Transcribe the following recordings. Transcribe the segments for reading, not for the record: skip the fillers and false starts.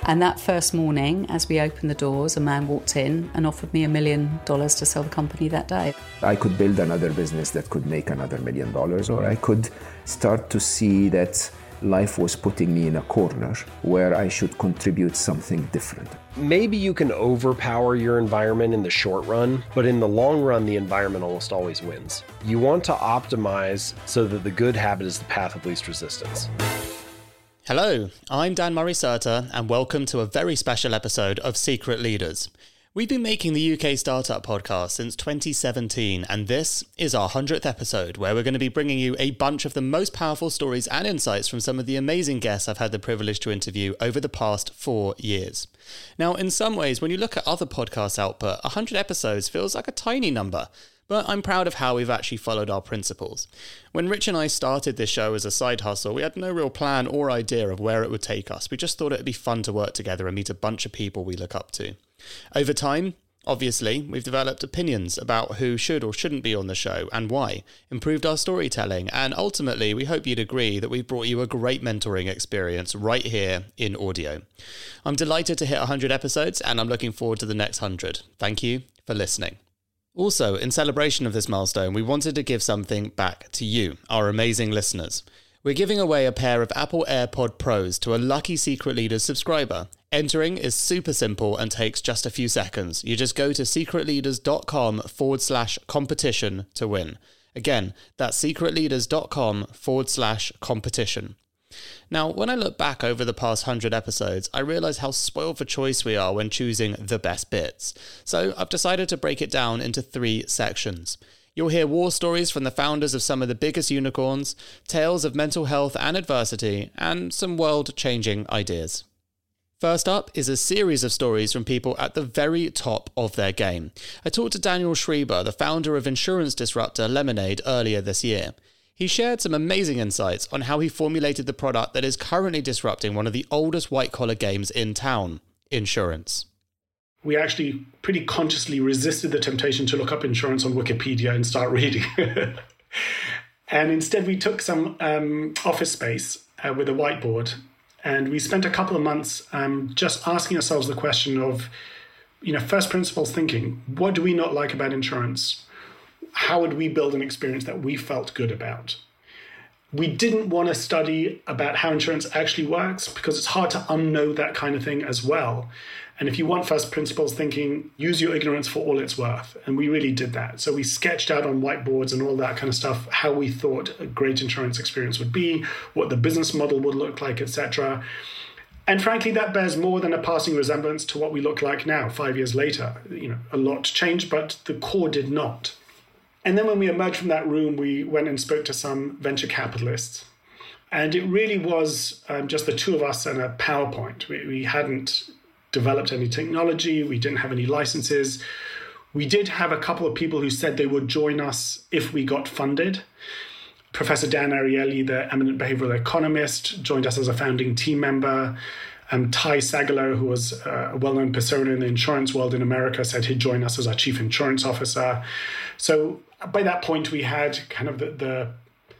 And that first morning, as we opened the doors, a man walked in and offered me $1 million to sell the company that day. I could build another business that could make another $1 million, or I could start to see that life was putting me in a corner where I should contribute something different. Maybe you can overpower your environment in the short run, but in the long run, the environment almost always wins. You want to optimize so that the good habit is the path of least resistance. Hello, I'm Dan Murray-Serter, and welcome to a very special episode of Secret Leaders. We've been making the UK Startup Podcast since 2017, and this is our 100th episode, where we're going to be bringing you a bunch of the most powerful stories and insights from some of the amazing guests I've had the privilege to interview over the past 4 years. Now, in some ways, when you look at other podcasts' output, 100 episodes feels like a tiny number, but I'm proud of how we've actually followed our principles. When Rich and I started this show as a side hustle, we had no real plan or idea of where it would take us. We just thought it would be fun to work together and meet a bunch of people we look up to. Over time, obviously, we've developed opinions about who should or shouldn't be on the show and why, improved our storytelling, and ultimately, we hope you'd agree that we've brought you a great mentoring experience right here in audio. I'm delighted to hit 100 episodes, and I'm looking forward to the next 100. Thank you for listening. Also, in celebration of this milestone, we wanted to give something back to you, our amazing listeners. We're giving away a pair of Apple AirPod Pros to a lucky Secret Leaders subscriber. Entering is super simple and takes just a few seconds. You just go to secretleaders.com/competition to win. Again, that's secretleaders.com/competition. Now, when I look back over the past 100 episodes, I realise how spoiled for choice we are when choosing the best bits. So I've decided to break it down into 3 sections. You'll hear war stories from the founders of some of the biggest unicorns, tales of mental health and adversity, and some world-changing ideas. First up is a series of stories from people at the very top of their game. I talked to Daniel Schreiber, the founder of insurance disruptor Lemonade, earlier this year. He shared some amazing insights on how he formulated the product that is currently disrupting one of the oldest white-collar games in town, insurance. We actually pretty consciously resisted the temptation to look up insurance on Wikipedia and start reading. And instead we took some office space with a whiteboard, and we spent a couple of months just asking ourselves the question of, first principles thinking. What do we not like about insurance? How would we build an experience that we felt good about? We didn't want to study about how insurance actually works because it's hard to unknow that kind of thing as well. And if you want first principles thinking, use your ignorance for all it's worth. And we really did that. So we sketched out on whiteboards and all that kind of stuff, how we thought a great insurance experience would be, what the business model would look like, etc. And frankly, that bears more than a passing resemblance to what we look like now, 5 years later. A lot changed, but the core did not. And then when we emerged from that room, we went and spoke to some venture capitalists. And it really was just the two of us and a PowerPoint. We hadn't developed any technology. We didn't have any licenses. We did have a couple of people who said they would join us if we got funded. Professor Dan Ariely, the eminent behavioral economist, joined us as a founding team member. Ty Sagalow, who was a well-known persona in the insurance world in America, said he'd join us as our chief insurance officer. So by that point, we had kind of the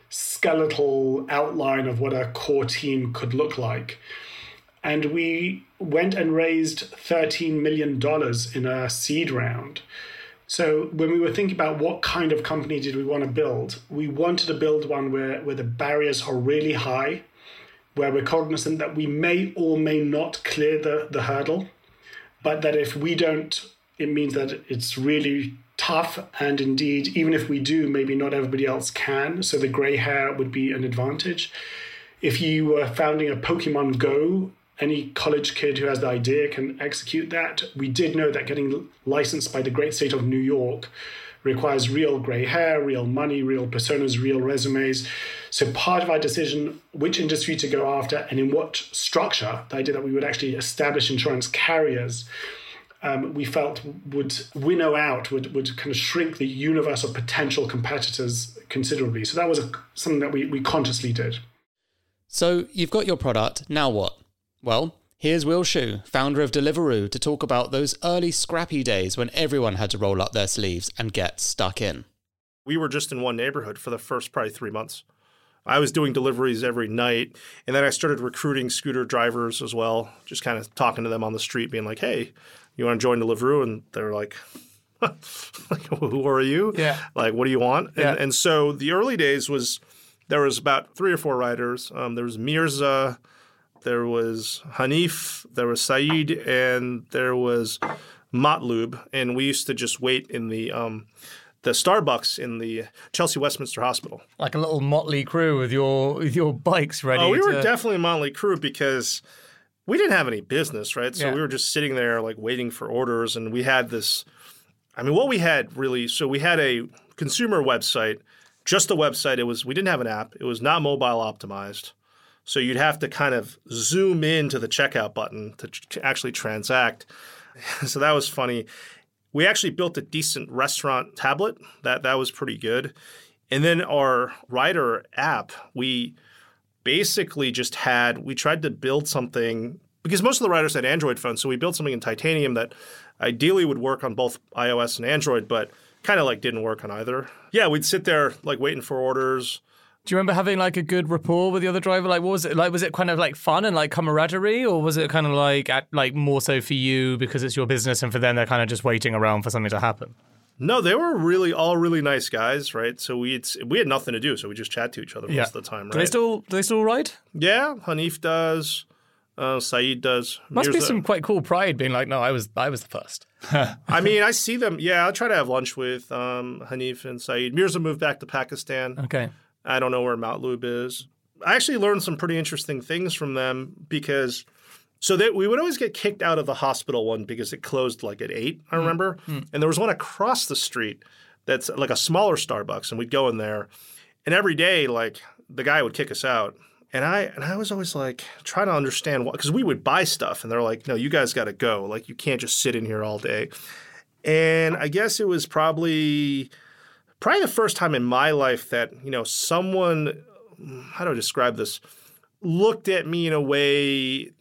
skeletal outline of what a core team could look like. And we went and raised $13 million in a seed round. So when we were thinking about what kind of company did we want to build, we wanted to build one where the barriers are really high, where we're cognizant that we may or may not clear the hurdle, but that if we don't, it means that it's really tough. And indeed, even if we do, maybe not everybody else can. So the gray hair would be an advantage. If you were founding a Pokemon Go, any college kid who has the idea can execute that. We did know that getting licensed by the great state of New York requires real gray hair, real money, real personas, real resumes. So part of our decision, which industry to go after and in what structure, the idea that we would actually establish insurance carriers, we felt would winnow out, would kind of shrink the universe of potential competitors considerably. So that was something that we consciously did. So you've got your product, now what? Well, here's Will Shu, founder of Deliveroo, to talk about those early scrappy days when everyone had to roll up their sleeves and get stuck in. We were just in one neighborhood for the first probably 3 months. I was doing deliveries every night. And then I started recruiting scooter drivers as well, just kind of talking to them on the street, being like, hey, you want to join Deliveroo? And they're like, like, who are you? Yeah. Like, what do you want? Yeah. And so the early days there was about 3 or 4 riders. There was Mirza, there was Hanif, there was Saeed, and there was Matlub. And we used to just wait in the Starbucks in the Chelsea Westminster Hospital. Like a little motley crew with your bikes ready. Oh, we were definitely a motley crew because we didn't have any business, right? So Yeah. we were just sitting there like waiting for orders, and we had this. I mean, what we had really. So we had a consumer website, just a website. We didn't have an app. It was not mobile optimized. So you'd have to kind of zoom into the checkout button to actually transact. So that was funny. We actually built a decent restaurant tablet. That was pretty good. And then our rider app, we basically we tried to build something because most of the riders had Android phones. So we built something in Titanium that ideally would work on both iOS and Android, but kind of like didn't work on either. Yeah, we'd sit there like waiting for orders. Do you remember having like a good rapport with the other driver? Like, what was it like? Was it kind of like fun and like camaraderie, or was it kind of like more so for you because it's your business and for them they're kind of just waiting around for something to happen? No, they were all really nice guys, right? So we had nothing to do, so we just chat to each other most of the time, right? Do they still ride? Yeah, Hanif does. Saeed does. Must be some quite cool pride being like, no, I was the first. I mean, I see them. Yeah, I'll try to have lunch with Hanif and Saeed. Mirza moved back to Pakistan. Okay. I don't know where Matlub is. I actually learned some pretty interesting things from them because we would always get kicked out of the hospital one because it closed like at 8, I remember. And there was one across the street that's like a smaller Starbucks, and we'd go in there. And every day, like, the guy would kick us out. And I was always like trying to understand why, because we would buy stuff and they're like, no, you guys got to go. Like, you can't just sit in here all day. And I guess it was probably the first time in my life that, someone, how do I describe this, looked at me in a way,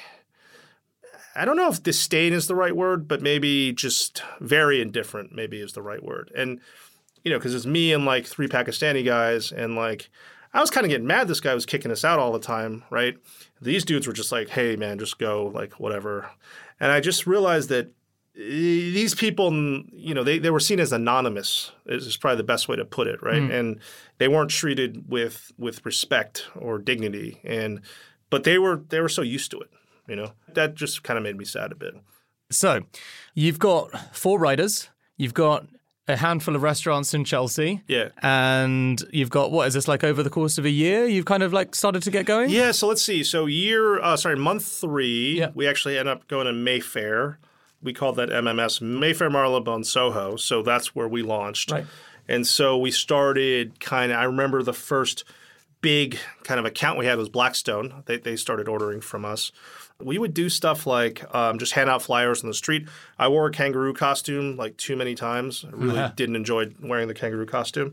I don't know if disdain is the right word, but maybe just very indifferent maybe is the right word. And, because it's me and like 3 Pakistani guys, and like, I was kind of getting mad this guy was kicking us out all the time, right? These dudes were just like, hey, man, just go, like, whatever. And I just realized that these people, they were seen as anonymous is probably the best way to put it, right? And they weren't treated with respect or dignity. But they were so used to it, That just kind of made me sad a bit. So you've got 4 riders. You've got a handful of restaurants in Chelsea. Yeah. And you've got, what is this, like over the course of a year, you've kind of like started to get going? Yeah, so let's see. So month 3, we actually end up going to Mayfair. We called that MMS, Mayfair Marylebone Soho. So that's where we launched. Right. And so we started I remember the first big kind of account we had was Blackstone. They started ordering from us. We would do stuff like just hand out flyers on the street. I wore a kangaroo costume like too many times. I really didn't enjoy wearing the kangaroo costume.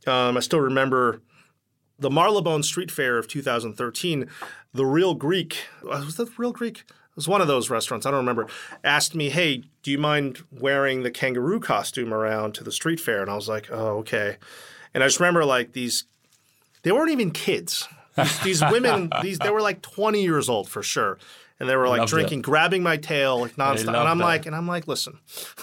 I still remember the Marylebone Street Fair of 2013. The Real Greek, was that the Real Greek? It was one of those restaurants, I don't remember, asked me, hey, do you mind wearing the kangaroo costume around to the street fair? And I was like, oh, okay. And I just remember like they weren't even kids. These women, they were like 20 years old for sure. And they were like drinking, grabbing my tail like nonstop. And I'm like, listen,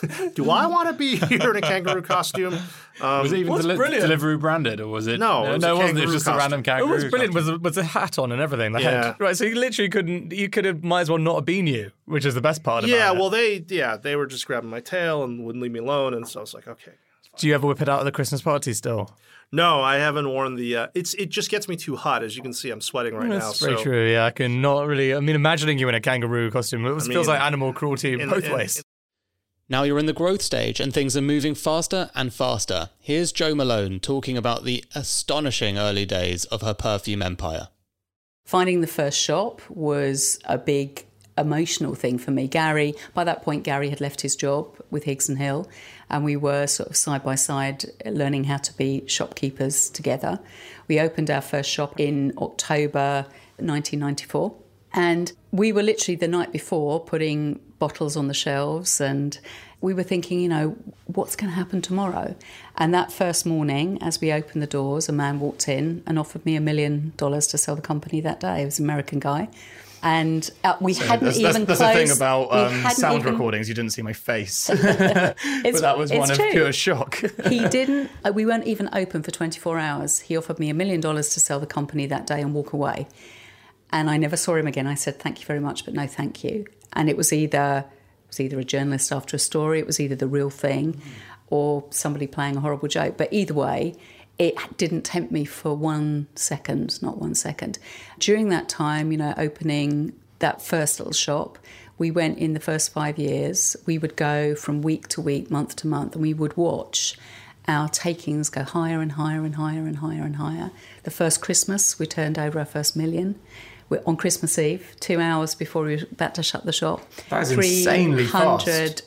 do I want to be here in a kangaroo costume? Was it even Deliveroo branded, or was it? No, it wasn't. It was just a random kangaroo. It was brilliant. Was a hat on and everything. Right, so you literally you could have might as well not have been you, which is the best part about it. Yeah, well, they were just grabbing my tail and wouldn't leave me alone. And so I was like, okay. Do you ever whip it out at the Christmas party still? No, I haven't worn the it just gets me too hot. As you can see, I'm sweating right now. That's very true, yeah. I can not really, imagining you in a kangaroo costume, feels like animal cruelty both ways. Now you're in the growth stage and things are moving faster and faster. Here's Jo Malone talking about the astonishing early days of her perfume empire. Finding the first shop was a big emotional thing for me. By that point, Gary had left his job with Higgs and Hill, and we were sort of side by side learning how to be shopkeepers together. We opened our first shop in October 1994, And we were literally the night before putting bottles on the shelves, and we were thinking, you know, what's going to happen tomorrow? And that first morning, as we opened the doors, a man walked in and offered me $1 million to sell the company that day. It was an American guy. And we hadn't even closed. That's the thing about sound recordings. You didn't see my face. But that was one of pure shock. He didn't. We weren't even open for 24 hours. He offered me $1 million to sell the company that day and walk away. And I never saw him again. I said, thank you very much, but no thank you. And it was either a journalist after a story, it was either the real thing or somebody playing a horrible joke. But either way, it didn't tempt me for 1 second, not 1 second. During that time, you know, opening that first little shop, we went in the first 5 years. We would go from week to week, month to month, and we would watch our takings go higher and higher and higher and higher and higher. The first Christmas, we turned over our first $1 million. On Christmas Eve, 2 hours before we were about to shut the shop. That is insanely fast.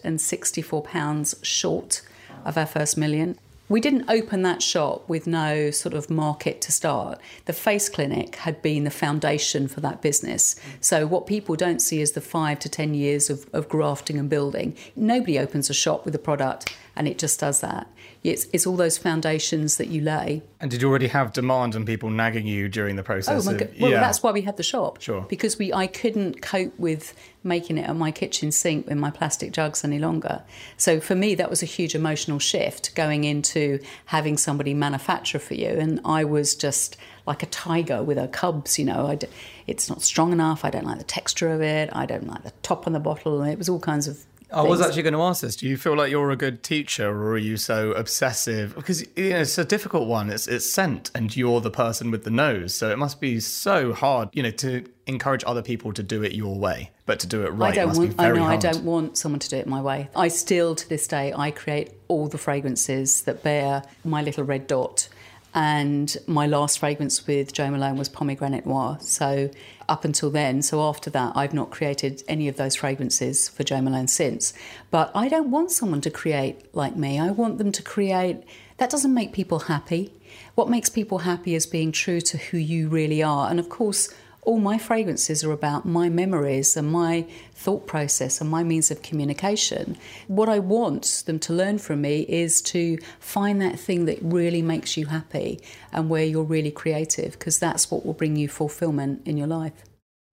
£364 short of our first $1 million. We didn't open that shop with no sort of market to start. The Face Clinic had been the foundation for that business. So what people don't see is the 5 to 10 years of grafting and building. Nobody opens a shop with a product and it just does that. It's all those foundations that you lay. And did you already have demand and people nagging you during the process? Oh my God. Well, that's why we had the shop. Sure. Because I couldn't cope with making it at my kitchen sink with my plastic jugs any longer. So for me, that was a huge emotional shift, going into having somebody manufacture for you. And I was just like a tiger with her cubs, you know. It's not strong enough. I don't like the texture of it. I don't like the top on the bottle. It was all kinds of I was actually going to ask this. Do you feel like you're a good teacher, or are you so obsessive? Because it's a difficult one. It's scent, and you're the person with the nose. So it must be so hard, to encourage other people to do it your way, but to do it right must be very hard. I don't want someone to do it my way. I still, to this day, I create all the fragrances that bear my little red dot. And my last fragrance with Jo Malone was Pomegranate Noir. So up until then, so after that, I've not created any of those fragrances for Jo Malone since. But I don't want someone to create like me. I want them to create. That doesn't make people happy. What makes people happy is being true to who you really are. And of course, all my fragrances are about my memories and my thought process and my means of communication. What I want them to learn from me is to find that thing that really makes you happy and where you're really creative, because that's what will bring you fulfillment in your life.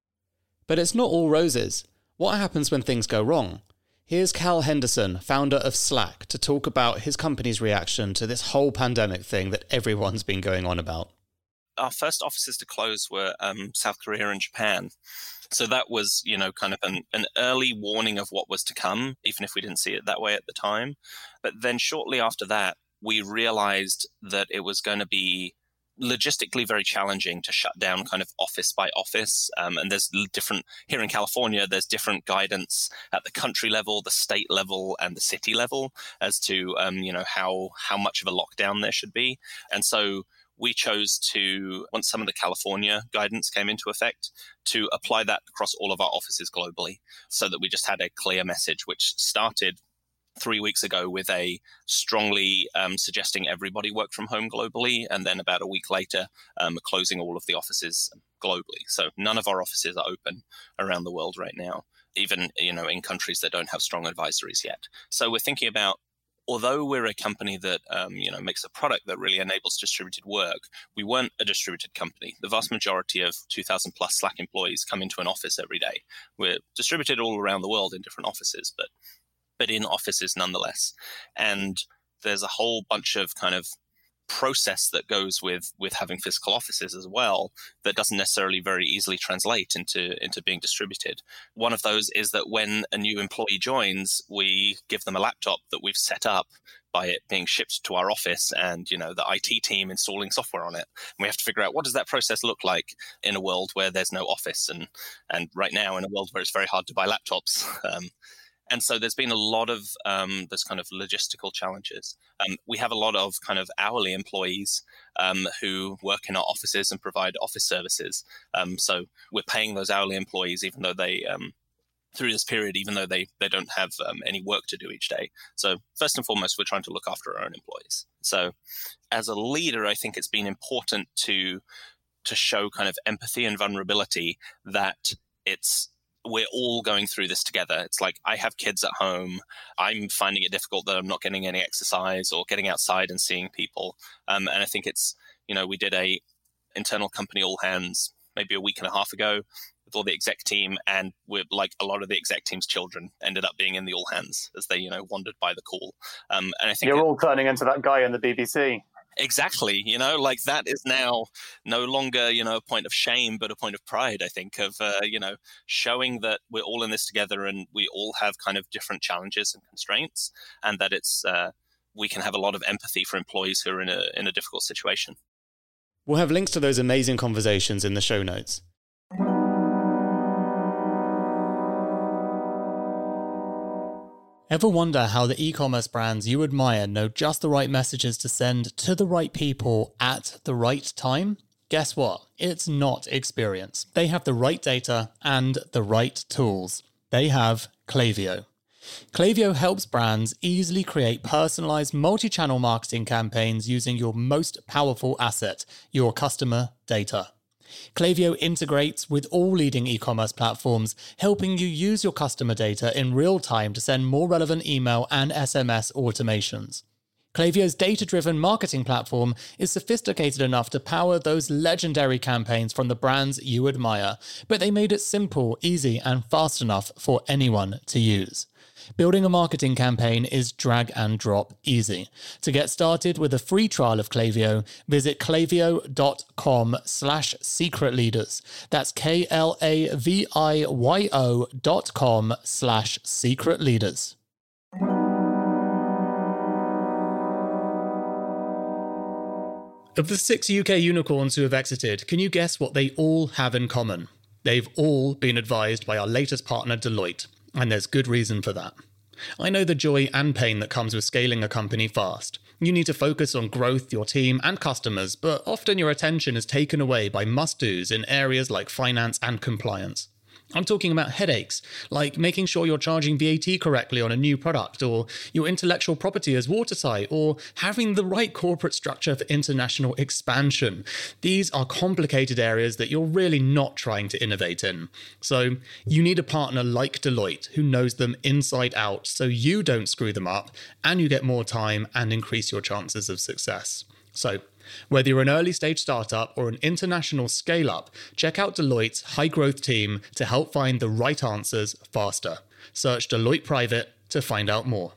But it's not all roses. What happens when things go wrong? Here's Cal Henderson, founder of Slack, to talk about his company's reaction to this whole pandemic thing that everyone's been going on about. Our first offices to close were South Korea and Japan. So that was, kind of an early warning of what was to come, even if we didn't see it that way at the time. But then shortly after that, we realized that it was going to be logistically very challenging to shut down kind of office by office. And there's different, here in California, there's different guidance at the country level, the state level, and the city level as to, how much of a lockdown there should be. And so we chose to, once some of the California guidance came into effect, to apply that across all of our offices globally, so that we just had a clear message, which started 3 weeks ago with a strongly suggesting everybody work from home globally, and then about a week later, closing all of the offices globally. So none of our offices are open around the world right now, even in countries that don't have strong advisories yet. So we're thinking about, although we're a company that makes a product that really enables distributed work, we weren't a distributed company. The vast majority of 2,000 plus Slack employees come into an office every day. We're distributed all around the world in different offices, but in offices nonetheless. And there's a whole bunch of kind of process that goes with having physical offices as well that doesn't necessarily very easily translate into being distributed. One of those is that when a new employee joins, we give them a laptop that we've set up by it being shipped to our office and, the IT team installing software on it. And we have to figure out, what does that process look like in a world where there's no office, and right now in a world where it's very hard to buy laptops. And so there's been a lot of those kind of logistical challenges. We have a lot of kind of hourly employees who work in our offices and provide office services. So we're paying those hourly employees even though they, through this period, even though they don't have any work to do each day. So first and foremost, we're trying to look after our own employees. So as a leader, I think it's been important to show kind of empathy and vulnerability that we're all going through this together. It's like, I have kids at home. I'm finding it difficult that I'm not getting any exercise or getting outside and seeing people. And I think it's, we did a internal company all hands maybe a week and a half ago with all the exec team, and we're like, a lot of the exec team's children ended up being in the all hands as they, wandered by the call. And I think you're all turning into that guy in the BBC. Exactly. Like that is now no longer, a point of shame, but a point of pride, I think, of, showing that we're all in this together and we all have kind of different challenges and constraints, and that it's, we can have a lot of empathy for employees who are in a difficult situation. We'll have links to those amazing conversations in the show notes. Ever wonder how the e-commerce brands you admire know just the right messages to send to the right people at the right time? Guess what? It's not experience. They have the right data and the right tools. They have Klaviyo. Klaviyo helps brands easily create personalized multi-channel marketing campaigns using your most powerful asset, your customer data. Klaviyo integrates with all leading e-commerce platforms, helping you use your customer data in real time to send more relevant email and SMS automations. Klaviyo's data-driven marketing platform is sophisticated enough to power those legendary campaigns from the brands you admire, but they made it simple, easy, and fast enough for anyone to use. Building a marketing campaign is drag and drop easy. To get started with a free trial of Klaviyo, visit klaviyo.com/secretleaders. That's klaviyo.com/secretleaders. Of the 6 UK unicorns who have exited, can you guess what they all have in common? They've all been advised by our latest partner, Deloitte. And there's good reason for that. I know the joy and pain that comes with scaling a company fast. You need to focus on growth, your team, and customers, but often your attention is taken away by must-dos in areas like finance and compliance. I'm talking about headaches, like making sure you're charging VAT correctly on a new product, or your intellectual property is watertight, or having the right corporate structure for international expansion. These are complicated areas that you're really not trying to innovate in. So you need a partner like Deloitte who knows them inside out so you don't screw them up and you get more time and increase your chances of success. So whether you're an early stage startup or an international scale up, check out Deloitte's high growth team to help find the right answers faster. Search Deloitte Private to find out more.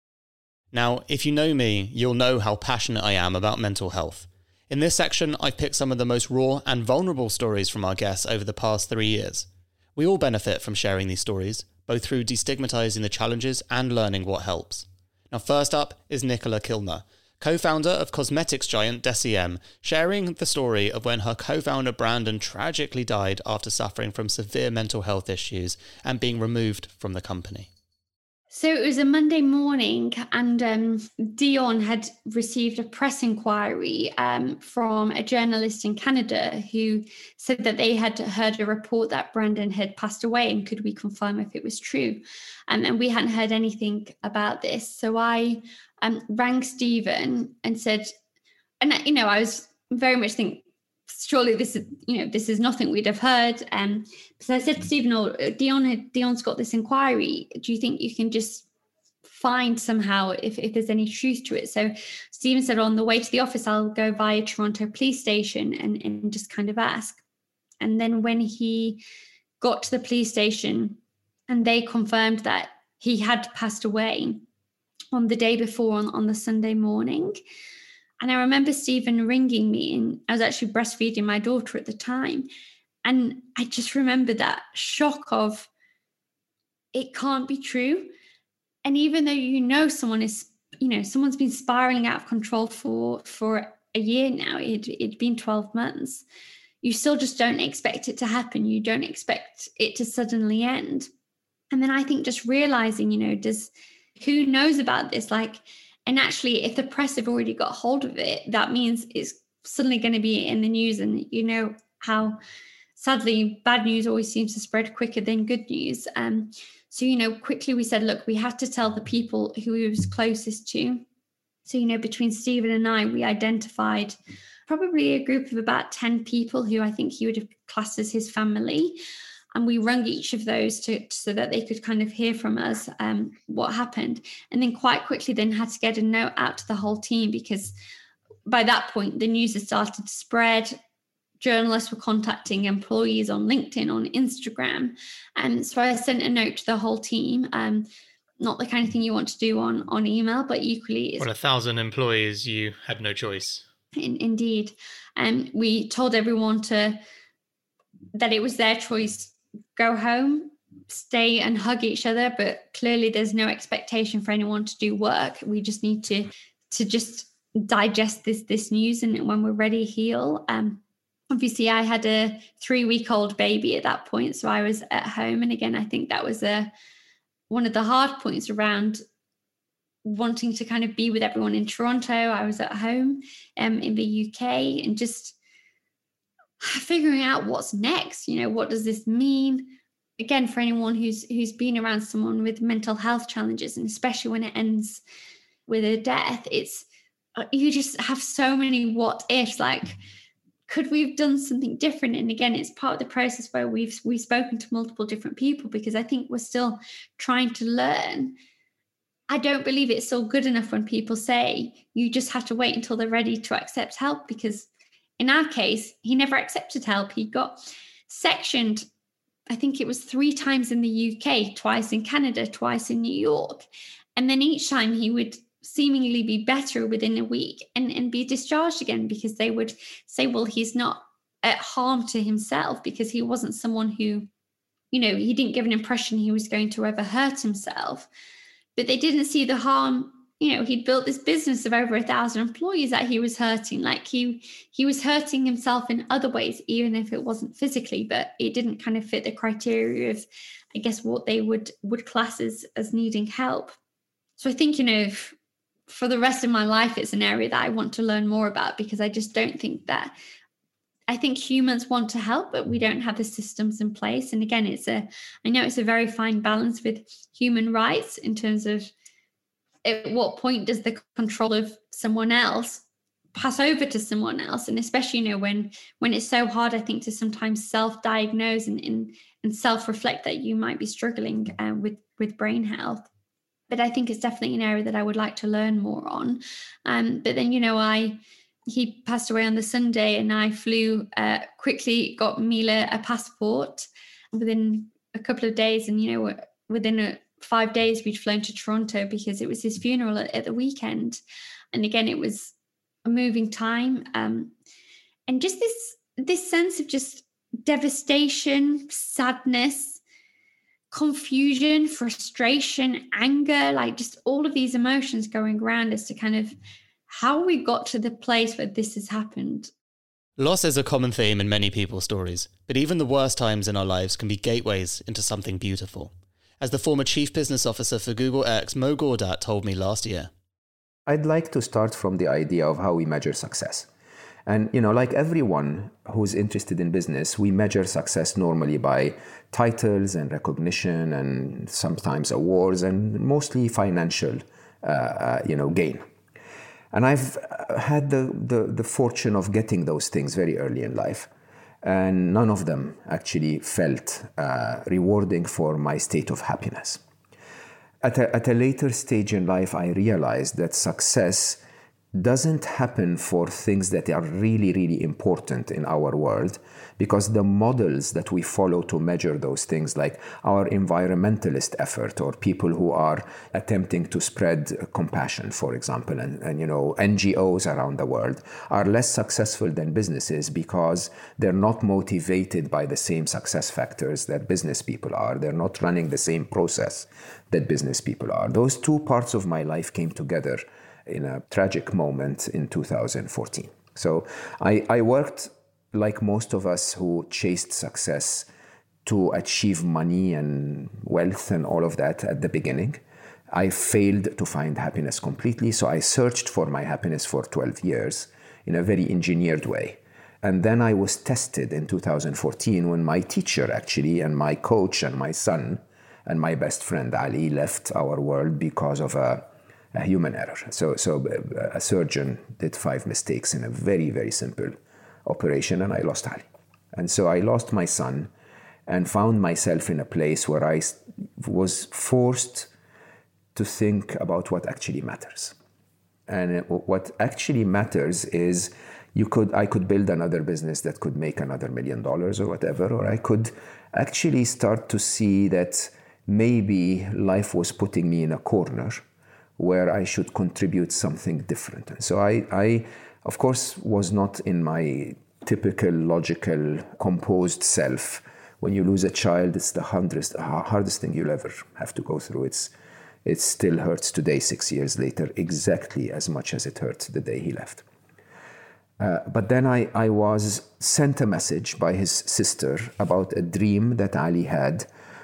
Now, if you know me, you'll know how passionate I am about mental health. In this section, I've picked some of the most raw and vulnerable stories from our guests over the past 3 years. We all benefit from sharing these stories, both through destigmatizing the challenges and learning what helps. Now, first up is Nicola Kilner, co-founder of cosmetics giant Deciem, sharing the story of when her co-founder Brandon tragically died after suffering from severe mental health issues and being removed from the company. So it was a Monday morning, and Dion had received a press inquiry from a journalist in Canada who said that they had heard a report that Brandon had passed away, and could we confirm if it was true? And we hadn't heard anything about this. So I rang Stephen and said, and I was very much thinking, surely this is nothing we'd have heard. So I said to Stephen, Dion's got this inquiry. Do you think you can just find somehow if there's any truth to it? So Stephen said, on the way to the office, I'll go via Toronto police station and just kind of ask. And then when he got to the police station and they confirmed that he had passed away on the day before, on the Sunday morning. And I remember Stephen ringing me, and I was actually breastfeeding my daughter at the time. And I just remember that shock of, it can't be true. And even though someone's been spiraling out of control for a year now, it'd been 12 months, you still just don't expect it to happen. You don't expect it to suddenly end. And then I think just realizing, who knows about this? And actually, if the press have already got hold of it, that means it's suddenly going to be in the news. And you know how, sadly, bad news always seems to spread quicker than good news. So, quickly we said, look, we have to tell the people who he was closest to. So, between Stephen and I, we identified probably a group of about 10 people who I think he would have classed as his family. And we rung each of those so that they could kind of hear from us what happened. And then quite quickly then had to get a note out to the whole team, because by that point, the news had started to spread. Journalists were contacting employees on LinkedIn, on Instagram. And so I sent a note to the whole team. Not the kind of thing you want to do on email, but equally... On 1,000 employees, you had no choice. Indeed. And we told everyone that it was their choice. Go home, stay and hug each other, but clearly there's no expectation for anyone to do work. We just need to just digest this news, and when we're ready, heal. Obviously, I had a 3-week-old baby at that point, so I was at home. And again, I think that was one of the hard points around wanting to kind of be with everyone in Toronto. I was at home in the UK, and just figuring out what's next. What does this mean? Again, for anyone who's been around someone with mental health challenges, and especially when it ends with a death, you just have so many what ifs, like, could we have done something different? And again, it's part of the process where we've spoken to multiple different people, because I think we're still trying to learn. I don't believe it's still good enough when people say you just have to wait until they're ready to accept help, because in our case, he never accepted help. He got sectioned, I think it was 3 times in the UK, twice in Canada, twice in New York. And then each time he would seemingly be better within a week and be discharged again, because they would say, well, he's not at harm to himself, because he wasn't someone who, he didn't give an impression he was going to ever hurt himself. But they didn't see the harm. He'd built this business of over 1,000 employees that he was hurting. Like he was hurting himself in other ways, even if it wasn't physically, but it didn't kind of fit the criteria of, I guess, what they would class as needing help. So I think, for the rest of my life, it's an area that I want to learn more about, because I just don't think that... I think humans want to help, but we don't have the systems in place. And again, I know it's a very fine balance with human rights in terms of at what point does the control of someone else pass over to someone else? And especially, when it's so hard, I think, to sometimes self-diagnose and self-reflect that you might be struggling with brain health. But I think it's definitely an area that I would like to learn more on. But then, he passed away on the Sunday, and I flew quickly, got Mila a passport within a couple of days. And, within 5 days, we'd flown to Toronto because it was his funeral at the weekend. And again, it was a moving time. And just this sense of just devastation, sadness, confusion, frustration, anger, like just all of these emotions going around as to kind of how we got to the place where this has happened. Loss is a common theme in many people's stories, but even the worst times in our lives can be gateways into something beautiful. As the former Chief Business Officer for Google X, Mo Gawdat, told me last year. I'd like to start from the idea of how we measure success. And, like everyone who's interested in business, we measure success normally by titles and recognition and sometimes awards and mostly financial, gain. And I've had the fortune of getting those things very early in life. And none of them actually felt rewarding for my state of happiness. At a later stage in life, I realized that success doesn't happen for things that are really, really important in our world, because the models that we follow to measure those things, like our environmentalist effort or people who are attempting to spread compassion, for example, and NGOs around the world, are less successful than businesses because they're not motivated by the same success factors that business people are. They're not running the same process that business people are. Those two parts of my life came together in a tragic moment in 2014. So I worked like most of us who chased success to achieve money and wealth and all of that at the beginning. I failed to find happiness completely, so I searched for my happiness for 12 years in a very engineered way. And then I was tested in 2014 when my teacher actually and my coach and my son and my best friend Ali left our world because of a human error. So a surgeon did 5 mistakes in a very, very simple operation, and I lost Ali. And so I lost my son, and found myself in a place where I was forced to think about what actually matters. And what actually matters is I could build another business that could make another $1 million or whatever, or I could actually start to see that maybe life was putting me in a corner where I should contribute something different. And so I of course, was not in my typical, logical, composed self. When you lose a child, it's the hardest thing you'll ever have to go through. It still hurts today, 6 years later, exactly as much as it hurt the day he left. But then I was sent a message by his sister about a dream that Ali had,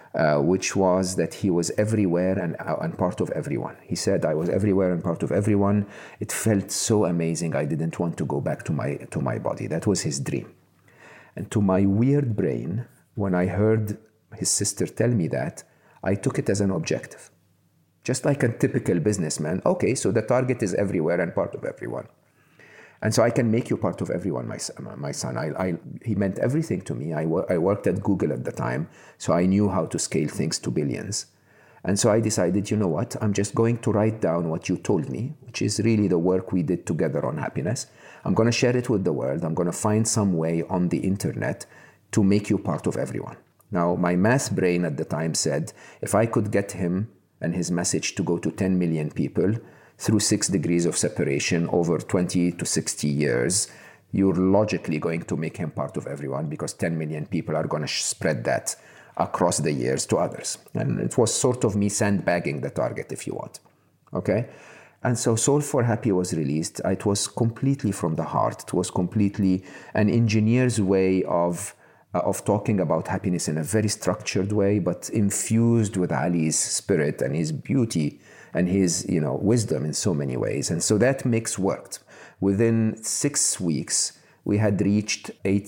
which was that he was everywhere and part of everyone. He said, I was everywhere and part of everyone. It felt so amazing. I didn't want to go back to my body. That was his dream. And to my weird brain, when I heard his sister tell me that, I took it as an objective. Just like a typical businessman. Okay, so the target is everywhere and part of everyone. And so I can make you part of everyone, my son. He meant everything to me. I worked at Google at the time, so I knew how to scale things to billions. And so I decided, you know what, I'm just going to write down what you told me, which is really the work we did together on happiness. I'm going to share it with the world. I'm going to find some way on the internet to make you part of everyone. Now, my math brain at the time said, if I could get him and his message to go to 10 million people through 6 degrees of separation over 20 to 60 years, you're logically going to make him part of everyone because 10 million people are going to spread that across the years to others. And it was sort of me sandbagging the target, if you want. Okay? And so Solve for Happy was released. It was completely from the heart. It was completely an engineer's way of talking about happiness in a very structured way, but infused with Ali's spirit and his beauty and his, wisdom in so many ways. And so that mix worked. Within 6 weeks, we had reached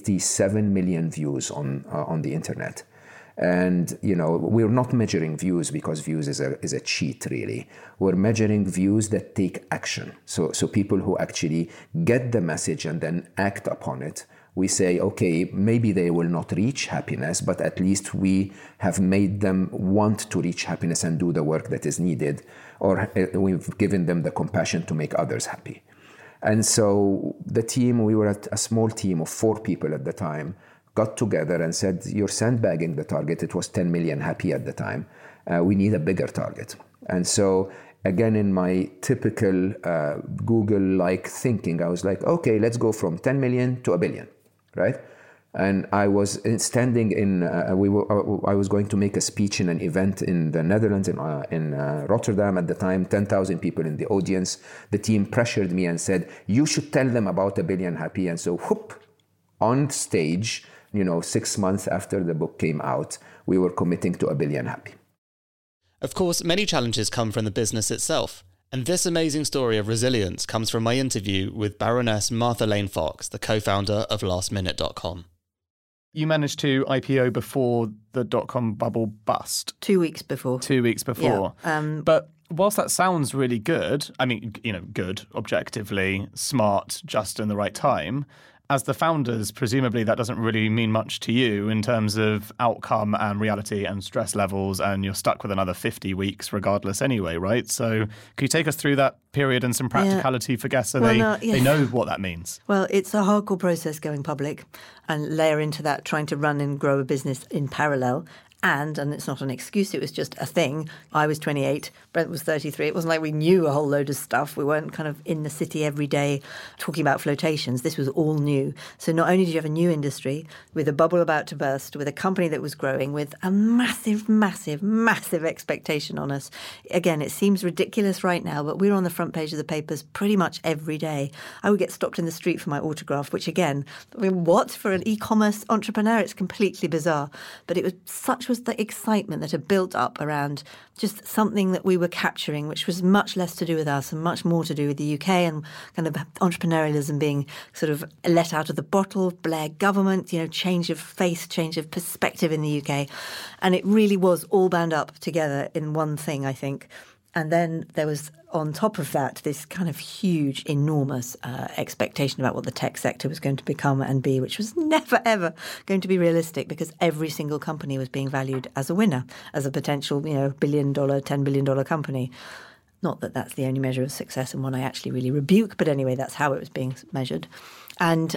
87 million views on the internet. And, we're not measuring views because views is a cheat, really. We're measuring views that take action. So people who actually get the message and then act upon it. We say, okay, maybe they will not reach happiness, but at least we have made them want to reach happiness and do the work that is needed, or we've given them the compassion to make others happy. And so the team, we were at a small team of 4 people at the time, got together and said, you're sandbagging the target. It was 10 million happy at the time. We need a bigger target. And so again, in my typical Google-like thinking, I was like, okay, let's go from 10 million to 1 billion. Right? And I was standing in, I was going to make a speech in an event in the Netherlands, in Rotterdam at the time, 10,000 people in the audience. The team pressured me and said, you should tell them about 1 billion happy. And so, whoop, on stage, 6 months after the book came out, we were committing to 1 billion happy. Of course, many challenges come from the business itself. And this amazing story of resilience comes from my interview with Baroness Martha Lane Fox, the co-founder of lastminute.com. You managed to IPO before the dot-com bubble bust. 2 weeks before. 2 weeks before. Yeah. But whilst that sounds really good, I mean, good, objectively, smart, just in the right time, as the founders, presumably that doesn't really mean much to you in terms of outcome and reality and stress levels, and you're stuck with another 50 weeks regardless anyway, right? So can you take us through that period and some practicality for guests so they know what that means? Well, it's a hardcore process going public, and layer into that trying to run and grow a business in parallel. And it's not an excuse, it was just a thing. I was 28, Brent was 33. It wasn't like we knew a whole load of stuff. We weren't kind of in the city every day talking about flotations. This was all new. So not only did you have a new industry with a bubble about to burst, with a company that was growing, with a massive, massive, massive expectation on us. Again, it seems ridiculous right now, but we were on the front page of the papers pretty much every day. I would get stopped in the street for my autograph, which again, what? For an e-commerce entrepreneur, it's completely bizarre. But it was such was the excitement that had built up around just something that we were capturing, which was much less to do with us and much more to do with the UK and kind of entrepreneurialism being sort of let out of the bottle, Blair government, change of face, change of perspective in the UK. And it really was all bound up together in one thing, I think. And then there was, on top of that, this kind of huge, enormous expectation about what the tech sector was going to become and be, which was never, ever going to be realistic because every single company was being valued as a winner, as a potential, $1 billion, $10 billion company. Not that that's the only measure of success and one I actually really rebuke, but anyway, that's how it was being measured. And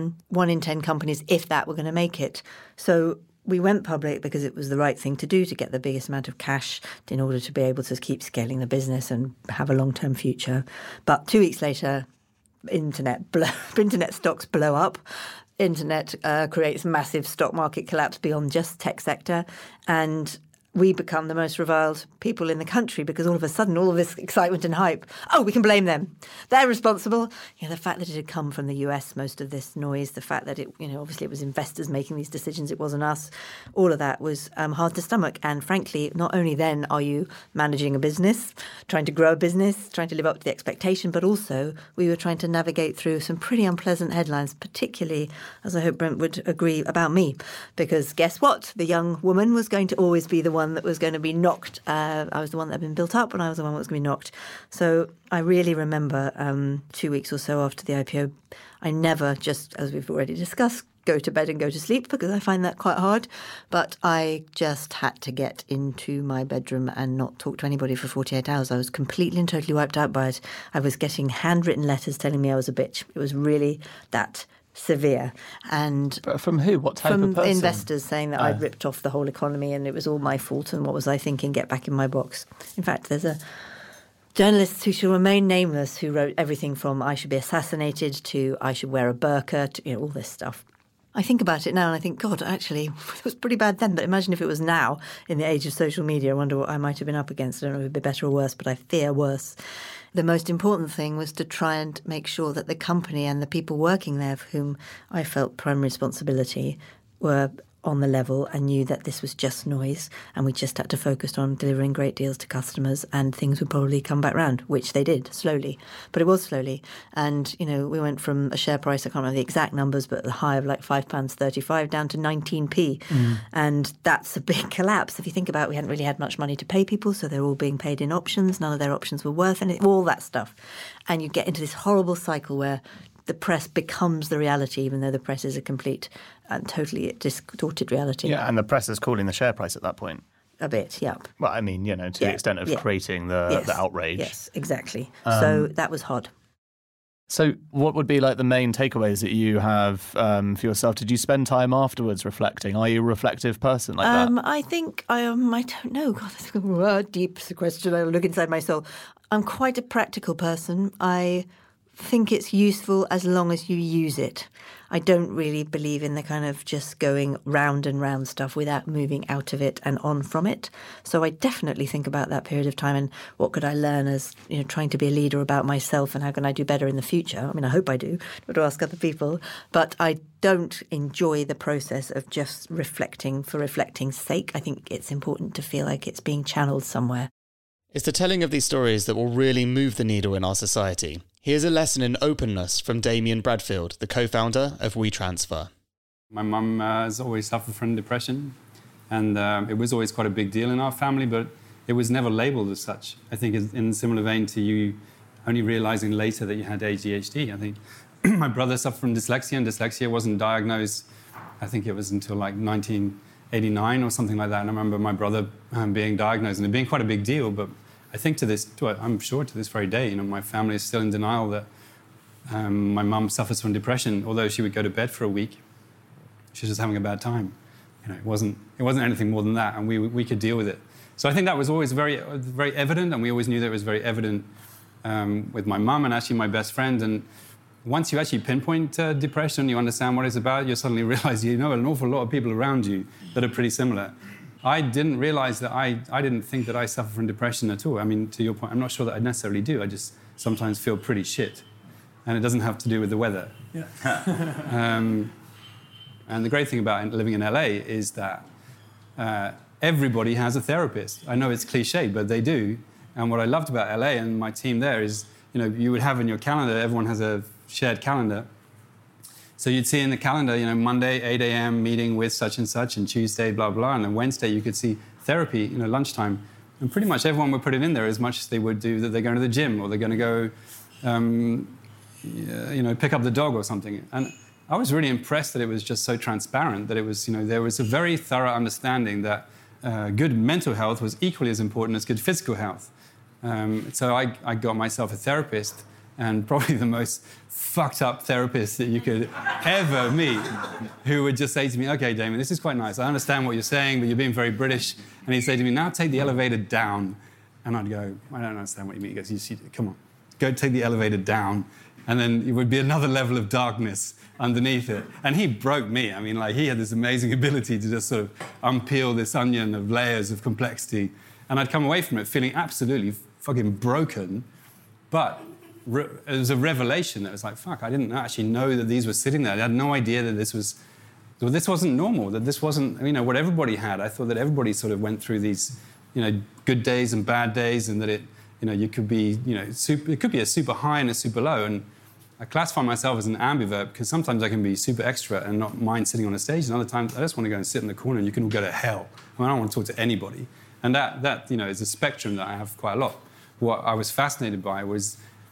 1 in 10 companies, if that, were going to make it. So we went public because it was the right thing to do to get the biggest amount of cash in order to be able to keep scaling the business and have a long-term future. But 2 weeks later, internet stocks blow up. Internet creates massive stock market collapse beyond just tech sector. And we become the most reviled people in the country because all of a sudden, all of this excitement and hype, we can blame them. They're responsible. The fact that it had come from the US, most of this noise, the fact that it, obviously it was investors making these decisions, it wasn't us. All of that was hard to stomach. And frankly, not only then are you managing a business, trying to grow a business, trying to live up to the expectation, but also we were trying to navigate through some pretty unpleasant headlines, particularly, as I hope Brent would agree, about me. Because guess what? The young woman was going to always be the one that was going to be knocked. I was the one that had been built up and I was the one that was going to be knocked. So I really remember 2 weeks or so after the IPO, I never, just as we've already discussed, go to bed and go to sleep because I find that quite hard. But I just had to get into my bedroom and not talk to anybody for 48 hours. I was completely and totally wiped out by it. I was getting handwritten letters telling me I was a bitch. It was really that severe. And but from who? What type of person? From investors saying that I'd ripped off the whole economy and it was all my fault and what was I thinking, get back in my box. In fact, there's a journalist who shall remain nameless who wrote everything from I should be assassinated to I should wear a burqa to all this stuff. I think about it now and I think, God, actually, it was pretty bad then, but imagine if it was now in the age of social media. I wonder what I might have been up against. I don't know if it would be better or worse, but I fear worse. The most important thing was to try and make sure that the company and the people working there for whom I felt primary responsibility were on the level and knew that this was just noise and we just had to focus on delivering great deals to customers and things would probably come back round, which they did, slowly. But it was slowly. And, we went from a share price, I can't remember the exact numbers, but the high of like £5.35 down to 19p. And that's a big collapse. If you think about it, we hadn't really had much money to pay people, so they're all being paid in options. None of their options were worth anything, all that stuff. And you get into this horrible cycle where the press becomes the reality, even though the press is a complete and totally distorted reality. Yeah, and the press is calling the share price at that point. A bit, yep. Well, I mean, to the extent of creating the outrage. Yes, exactly. So that was hard. So what would be like the main takeaways that you have for yourself? Did you spend time afterwards reflecting? Are you a reflective person like that? I think I am. I don't know. God, that's a deep question. I look inside my soul. I'm quite a practical person. I think it's useful as long as you use it. I don't really believe in the kind of just going round and round stuff without moving out of it and on from it. So I definitely think about that period of time and what could I learn as trying to be a leader about myself and how can I do better in the future. I mean, I hope I do, not to ask other people. But I don't enjoy the process of just reflecting for reflecting's sake. I think it's important to feel like it's being channeled somewhere. It's the telling of these stories that will really move the needle in our society. Here's a lesson in openness from Damien Bradfield, the co-founder of WeTransfer. My mum has always suffered from depression, and it was always quite a big deal in our family, but it was never labelled as such. I think in a similar vein to you only realising later that you had ADHD. I think my brother suffered from dyslexia, and dyslexia wasn't diagnosed, I think it was until like 1989 or something like that. And I remember my brother being diagnosed and it being quite a big deal, but I think I'm sure to this very day, my family is still in denial that my mum suffers from depression. Although she would go to bed for a week, she was just having a bad time. It wasn't anything more than that, and we could deal with it. So I think that was always very, very evident, and we always knew that it was very evident with my mum and actually my best friend. And once you actually pinpoint depression, you understand what it's about, you suddenly realise you know an awful lot of people around you that are pretty similar. I didn't realise that I didn't think that I suffer from depression at all. I mean, to your point, I'm not sure that I necessarily do. I just sometimes feel pretty shit. And it doesn't have to do with the weather. Yeah. And the great thing about living in LA is that everybody has a therapist. I know it's cliche, but they do. And what I loved about LA and my team there is, you would have in your calendar, everyone has a shared calendar. So you'd see in the calendar, Monday, 8 a.m. meeting with such and such, and Tuesday, blah, blah, and then Wednesday you could see therapy, lunchtime. And pretty much everyone would put it in there as much as they would do that they're going to the gym or they're going to go, pick up the dog or something. And I was really impressed that it was just so transparent, that it was, there was a very thorough understanding that good mental health was equally as important as good physical health. So I got myself a therapist, and probably the most fucked up therapist that you could ever meet, who would just say to me, okay, Damon, this is quite nice. I understand what you're saying, but you're being very British. And he'd say to me, now take the elevator down. And I'd go, I don't understand what you mean. He goes, come on, go take the elevator down. And then it would be another level of darkness underneath it. And he broke me. I mean, he had this amazing ability to just sort of unpeel this onion of layers of complexity. And I'd come away from it feeling absolutely fucking broken. But it was a revelation that was like, fuck, I didn't actually know that these were sitting there. I had no idea that this wasn't normal, that this wasn't, what everybody had. I thought that everybody sort of went through these, good days and bad days, and that you could be, it could be a super high and a super low. And I classify myself as an ambivert because sometimes I can be super extra and not mind sitting on a stage, and other times I just want to go and sit in the corner and you can all go to hell. I don't want to talk to anybody. And that is a spectrum that I have quite a lot. What I was fascinated by was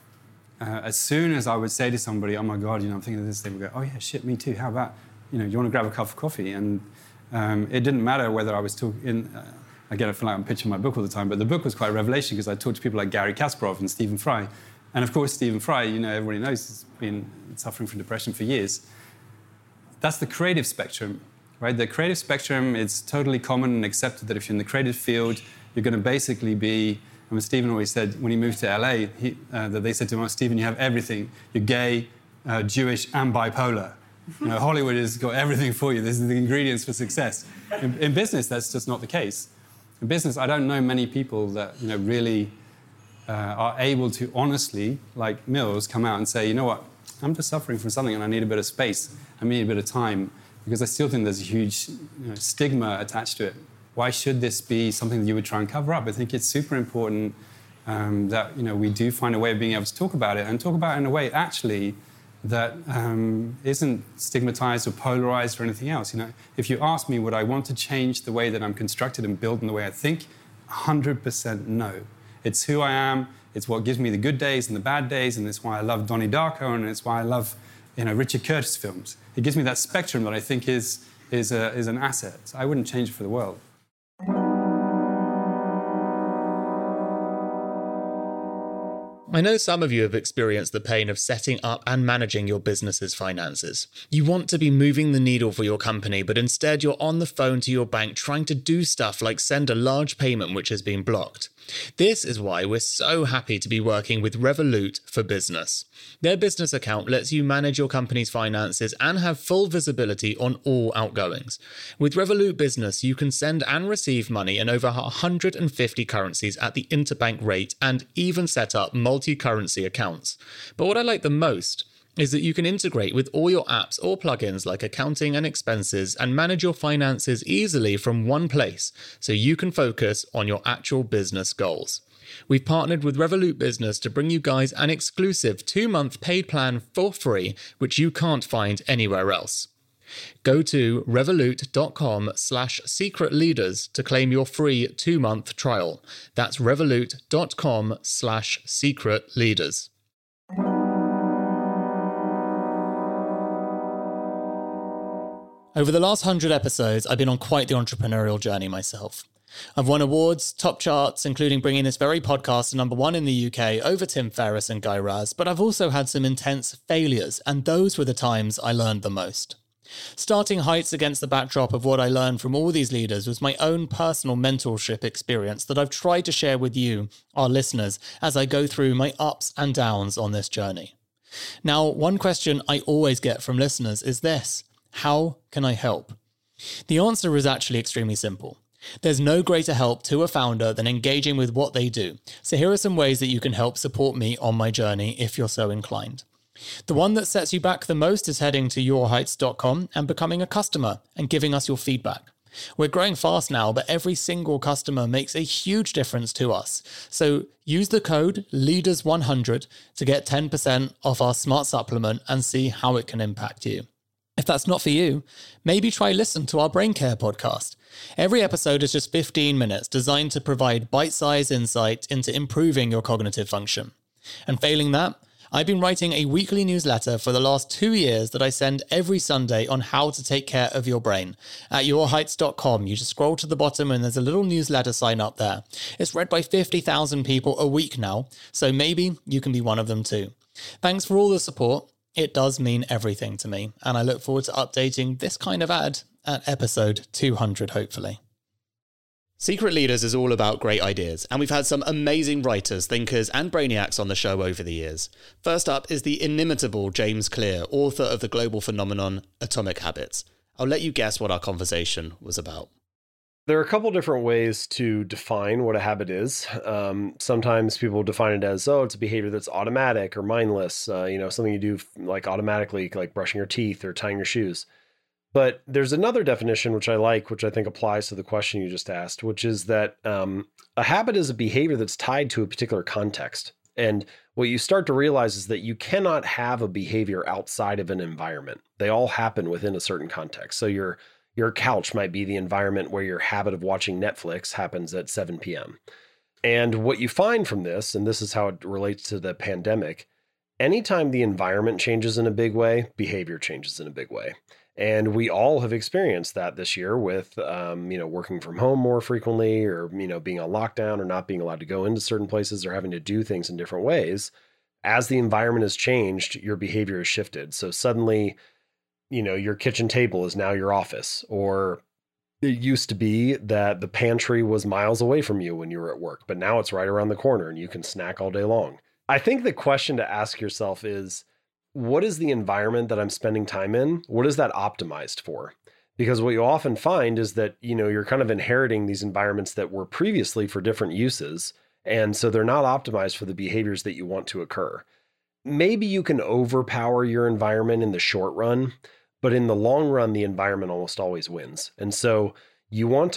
as soon as I would say to somebody, oh my God, I'm thinking of this, they would go, oh yeah, shit, me too. How about, do you want to grab a cup of coffee? And it didn't matter whether I was talking, again, I feel like I'm pitching my book all the time, but the book was quite a revelation because I talked to people like Gary Kasparov and Stephen Fry. And of course, Stephen Fry, everybody knows, has been suffering from depression for years. That's the creative spectrum, right? The creative spectrum, it's totally common and accepted that if you're in the creative field, you're going to basically be, Stephen always said when he moved to LA, that they said to him, oh, Stephen, you have everything. You're gay, Jewish, and bipolar. Hollywood has got everything for you. This is the ingredients for success. In business, that's just not the case. In business, I don't know many people that really are able to honestly, like Mills, come out and say, you know what, I'm just suffering from something and I need a bit of space. I need a bit of time, because I still think there's a huge stigma attached to it. Why should this be something that you would try and cover up? I think it's super important that we do find a way of being able to talk about it, and talk about it in a way actually that isn't stigmatized or polarized or anything else. If you ask me, would I want to change the way that I'm constructed and built and the way I think? 100% no. It's who I am. It's what gives me the good days and the bad days, and it's why I love Donnie Darko, and it's why I love Richard Curtis films. It gives me that spectrum that I think is an asset. So I wouldn't change it for the world. I know some of you have experienced the pain of setting up and managing your business's finances. You want to be moving the needle for your company, but instead you're on the phone to your bank trying to do stuff like send a large payment which has been blocked. This is why we're so happy to be working with Revolut for Business. Their business account lets you manage your company's finances and have full visibility on all outgoings. With Revolut Business, you can send and receive money in over 150 currencies at the interbank rate, and even set up multi-currency accounts. But what I like the most is that you can integrate with all your apps or plugins like accounting and expenses and manage your finances easily from one place, so you can focus on your actual business goals. We've partnered with Revolut Business to bring you guys an exclusive 2-month paid plan for free, which you can't find anywhere else. Go to revolut.com/secretleaders to claim your free 2-month trial. That's revolut.com/secretleaders. Over the last 100 episodes, I've been on quite the entrepreneurial journey myself. I've won awards, top charts, including bringing this very podcast to #1 in the UK over Tim Ferriss and Guy Raz, but I've also had some intense failures, and those were the times I learned the most. Starting Heights against the backdrop of what I learned from all these leaders was my own personal mentorship experience that I've tried to share with you, our listeners, as I go through my ups and downs on this journey. Now, one question I always get from listeners is this: how can I help? The answer is actually extremely simple. There's no greater help to a founder than engaging with what they do. So here are some ways that you can help support me on my journey if you're so inclined. The one that sets you back the most is heading to yourheights.com and becoming a customer and giving us your feedback. We're growing fast now, but every single customer makes a huge difference to us. So use the code LEADERS100 to get 10% off our smart supplement and see how it can impact you. If that's not for you, maybe try listen to our Brain Care podcast. Every episode is just 15 minutes, designed to provide bite-sized insight into improving your cognitive function. And failing that, I've been writing a weekly newsletter for the last 2 years that I send every Sunday on how to take care of your brain. At yourheights.com, you just scroll to the bottom and there's a little newsletter sign up there. It's read by 50,000 people a week now, so maybe you can be one of them too. Thanks for all the support. It does mean everything to me, and I look forward to updating this kind of ad at episode 200, hopefully. Secret Leaders is all about great ideas, and we've had some amazing writers, thinkers, and brainiacs on the show over the years. First up is the inimitable James Clear, author of the global phenomenon Atomic Habits. I'll let you guess what our conversation was about. There are a couple different ways to define what a habit is. Sometimes people define it as, it's a behavior that's automatic or mindless, something you do like automatically, like brushing your teeth or tying your shoes. But there's another definition, which I like, which I think applies to the question you just asked, which is that a habit is a behavior that's tied to a particular context. And what you start to realize is that you cannot have a behavior outside of an environment. They all happen within a certain context. So your couch might be the environment where your habit of watching Netflix happens at 7 p.m. And what you find from this, and this is how it relates to the pandemic, anytime the environment changes in a big way, behavior changes in a big way. And we all have experienced that this year with, working from home more frequently or, being on lockdown or not being allowed to go into certain places or having to do things in different ways. As the environment has changed, your behavior has shifted. So suddenly, your kitchen table is now your office, or it used to be that the pantry was miles away from you when you were at work, but now it's right around the corner and you can snack all day long. I think the question to ask yourself is, what is the environment that I'm spending time in? What is that optimized for? Because what you often find is that, you're kind of inheriting these environments that were previously for different uses. And so they're not optimized for the behaviors that you want to occur. Maybe you can overpower your environment in the short run, but in the long run, the environment almost always wins. And so you want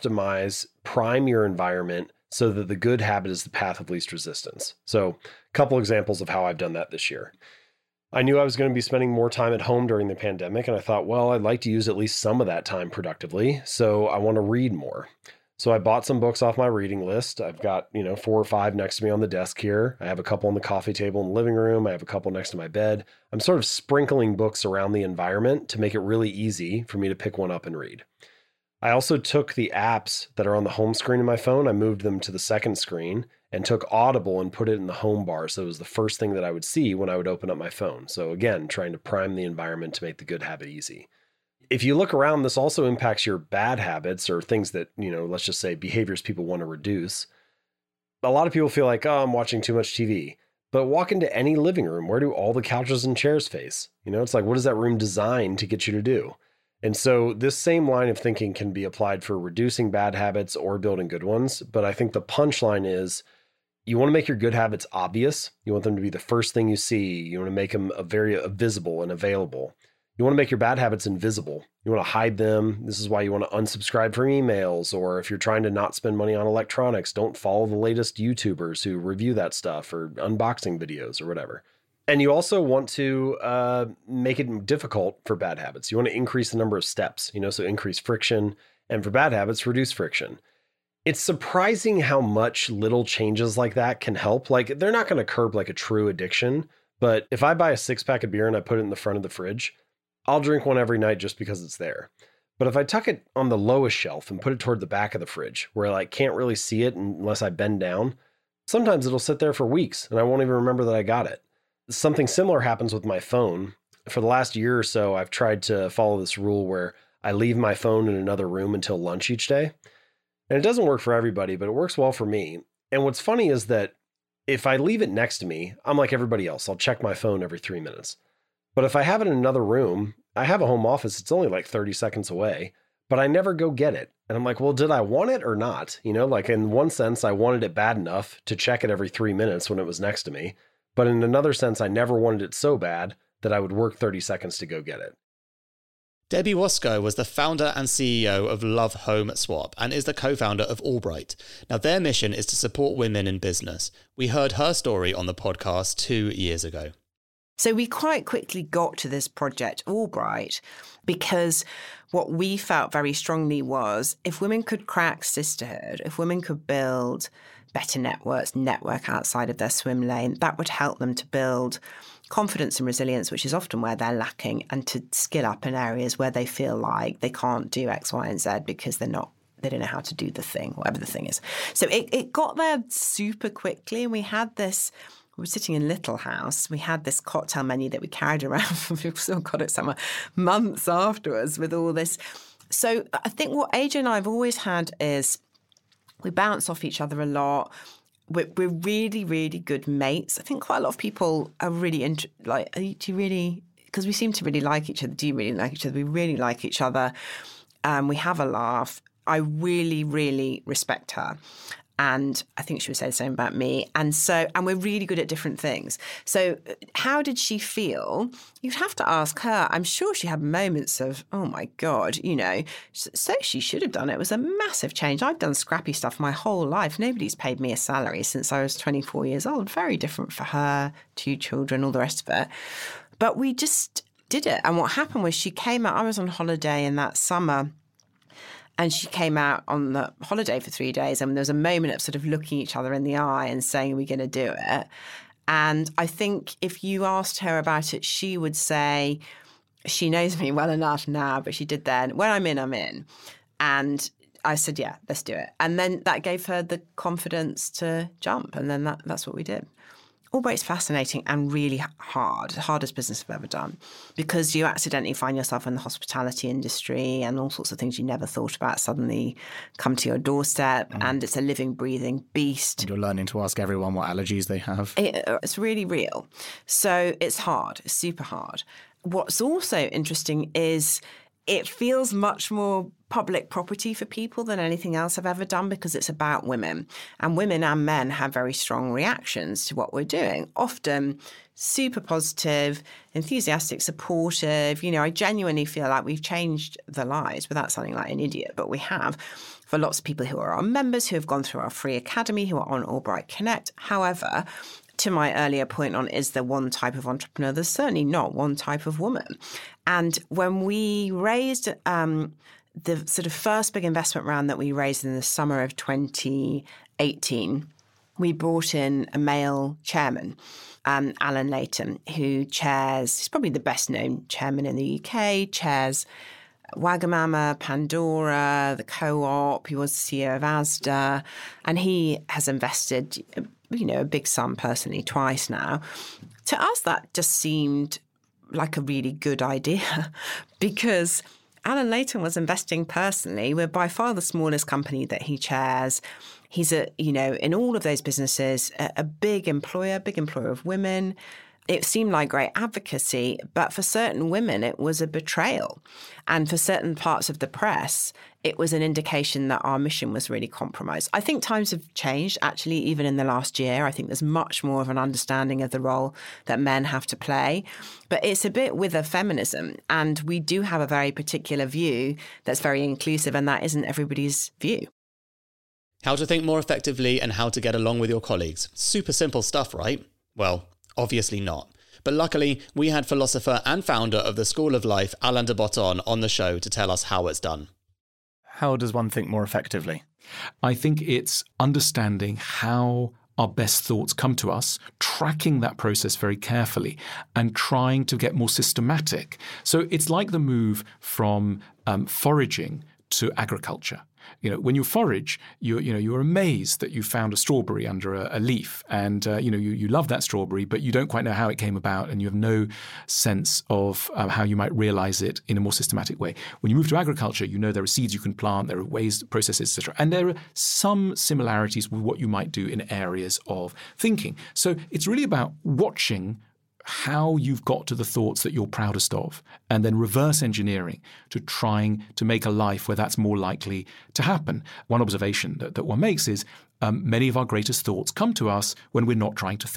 to prime your environment so that the good habit is the path of least resistance. So a couple examples of how I've done that this year. I knew I was going to be spending more time at home during the pandemic, and I thought, I'd like to use at least some of that time productively, so I want to read more. So I bought some books off my reading list. I've got, 4 or 5 next to me on the desk here. I have a couple on the coffee table in the living room. I have a couple next to my bed. I'm sort of sprinkling books around the environment to make it really easy for me to pick one up and read. I also took the apps that are on the home screen of my phone. I moved them to the second screen and took Audible and put it in the home bar. So it was the first thing that I would see when I would open up my phone. So again, trying to prime the environment to make the good habit easy. If you look around, this also impacts your bad habits or things that, let's just say behaviors people want to reduce. A lot of people feel like, I'm watching too much TV. But walk into any living room. Where do all the couches and chairs face? It's like, what is that room designed to get you to do? And so this same line of thinking can be applied for reducing bad habits or building good ones. But I think the punchline is you want to make your good habits obvious. You want them to be the first thing you see. You want to make them very visible and available. You want to make your bad habits invisible. You want to hide them. This is why you want to unsubscribe from emails, or if you're trying to not spend money on electronics, don't follow the latest YouTubers who review that stuff or unboxing videos or whatever. And you also want to make it difficult for bad habits. You want to increase the number of steps, so increase friction. And for bad habits, reduce friction. It's surprising how much little changes like that can help. Like, they're not going to curb like a true addiction. But if I buy a 6-pack of beer and I put it in the front of the fridge, I'll drink one every night just because it's there. But if I tuck it on the lowest shelf and put it toward the back of the fridge where I can't really see it unless I bend down, sometimes it'll sit there for weeks and I won't even remember that I got it. Something similar happens with my phone. For the last year or so, I've tried to follow this rule where I leave my phone in another room until lunch each day. And it doesn't work for everybody, but it works well for me. And what's funny is that if I leave it next to me, I'm like everybody else. I'll check my phone every 3 minutes. But if I have it in another room, I have a home office. It's only like 30 seconds away, but I never go get it. And I'm like, well, did I want it or not? Like in one sense, I wanted it bad enough to check it every 3 minutes when it was next to me. But in another sense, I never wanted it so bad that I would work 30 seconds to go get it. Debbie Wasco was the founder and CEO of Love Home Swap and is the co-founder of Allbright. Now, their mission is to support women in business. We heard her story on the podcast 2 years ago. So we quite quickly got to this project Albright because what we felt very strongly was if women could crack sisterhood, if women could build better network outside of their swim lane, that would help them to build confidence and resilience, which is often where they're lacking, and to skill up in areas where they feel like they can't do X, Y, and Z because they don't know how to do the thing, whatever the thing is. So it got there super quickly, and we were sitting in Little House. We had this cocktail menu that we carried around. We've still got it somewhere months afterwards with all this. So I think what AJ and I have always had is we bounce off each other a lot. We're really, really good mates. I think quite a lot of people are really do you really, because we seem to really like each other. Do you really like each other? We really like each other. We have a laugh. I really, really respect her. And I think she would say the same about me. And we're really good at different things. So how did she feel? You'd have to ask her. I'm sure she had moments of, oh my God, so she should have done it. It was a massive change. I've done scrappy stuff my whole life. Nobody's paid me a salary since I was 24 years old. Very different for her, 2 children, all the rest of it. But we just did it. And what happened was she came out, I was on holiday in that summer, and she came out on the holiday for 3 days, and there was a moment of sort of looking each other in the eye and saying, are we going to do it? And I think if you asked her about it, she would say, she knows me well enough now, but she did then. When I'm in, I'm in. And I said, yeah, let's do it. And then that gave her the confidence to jump. And then that's what we did. Albright's fascinating and really hard, the hardest business I've ever done, because you accidentally find yourself in the hospitality industry and all sorts of things you never thought about suddenly come to your doorstep, and it's a living, breathing beast. And you're learning to ask everyone what allergies they have. It's really real. So it's hard, it's super hard. What's also interesting is it feels much more public property for people than anything else I've ever done, because it's about women. And women and men have very strong reactions to what we're doing, often super positive, enthusiastic, supportive. I genuinely feel like we've changed their lives, without sounding like an idiot, but we have. For lots of people who are our members, who have gone through our free academy, who are on Albright Connect. However, to my earlier point on, is there one type of entrepreneur? There's certainly not one type of woman. And when we raised the sort of first big investment round that we raised in the summer of 2018, we brought in a male chairman, Alan Leighton, who he's probably the best known chairman in the UK, chairs Wagamama, Pandora, the Co-op. He was the CEO of Asda, and he has invested, a big sum personally twice now. To us, that just seemed like a really good idea, because Alan Leighton was investing personally. We're by far the smallest company that he chairs. He's in all of those businesses, a big employer of women. It seemed like great advocacy, but for certain women, it was a betrayal. And for certain parts of the press, it was an indication that our mission was really compromised. I think times have changed, actually, even in the last year. I think there's much more of an understanding of the role that men have to play. But it's a bit with a feminism. And we do have a very particular view that's very inclusive, and that isn't everybody's view. How to think more effectively and how to get along with your colleagues. Super simple stuff, right? Well, obviously not. But luckily, we had philosopher and founder of the School of Life, Alain de Botton, on the show to tell us how it's done. How does one think more effectively? I think it's understanding how our best thoughts come to us, tracking that process very carefully, and trying to get more systematic. So it's like the move from foraging to agriculture. When you forage, you're amazed that you found a strawberry under a leaf, and you love that strawberry, but you don't quite know how it came about, and you have no sense of how you might realize it in a more systematic way. When you move to agriculture, there are seeds you can plant, there are ways, processes, etc., and there are some similarities with what you might do in areas of thinking. So it's really about watching how you've got to the thoughts that you're proudest of, and then reverse engineering to trying to make a life where that's more likely to happen. One observation that one makes is many of our greatest thoughts come to us when we're not trying to think.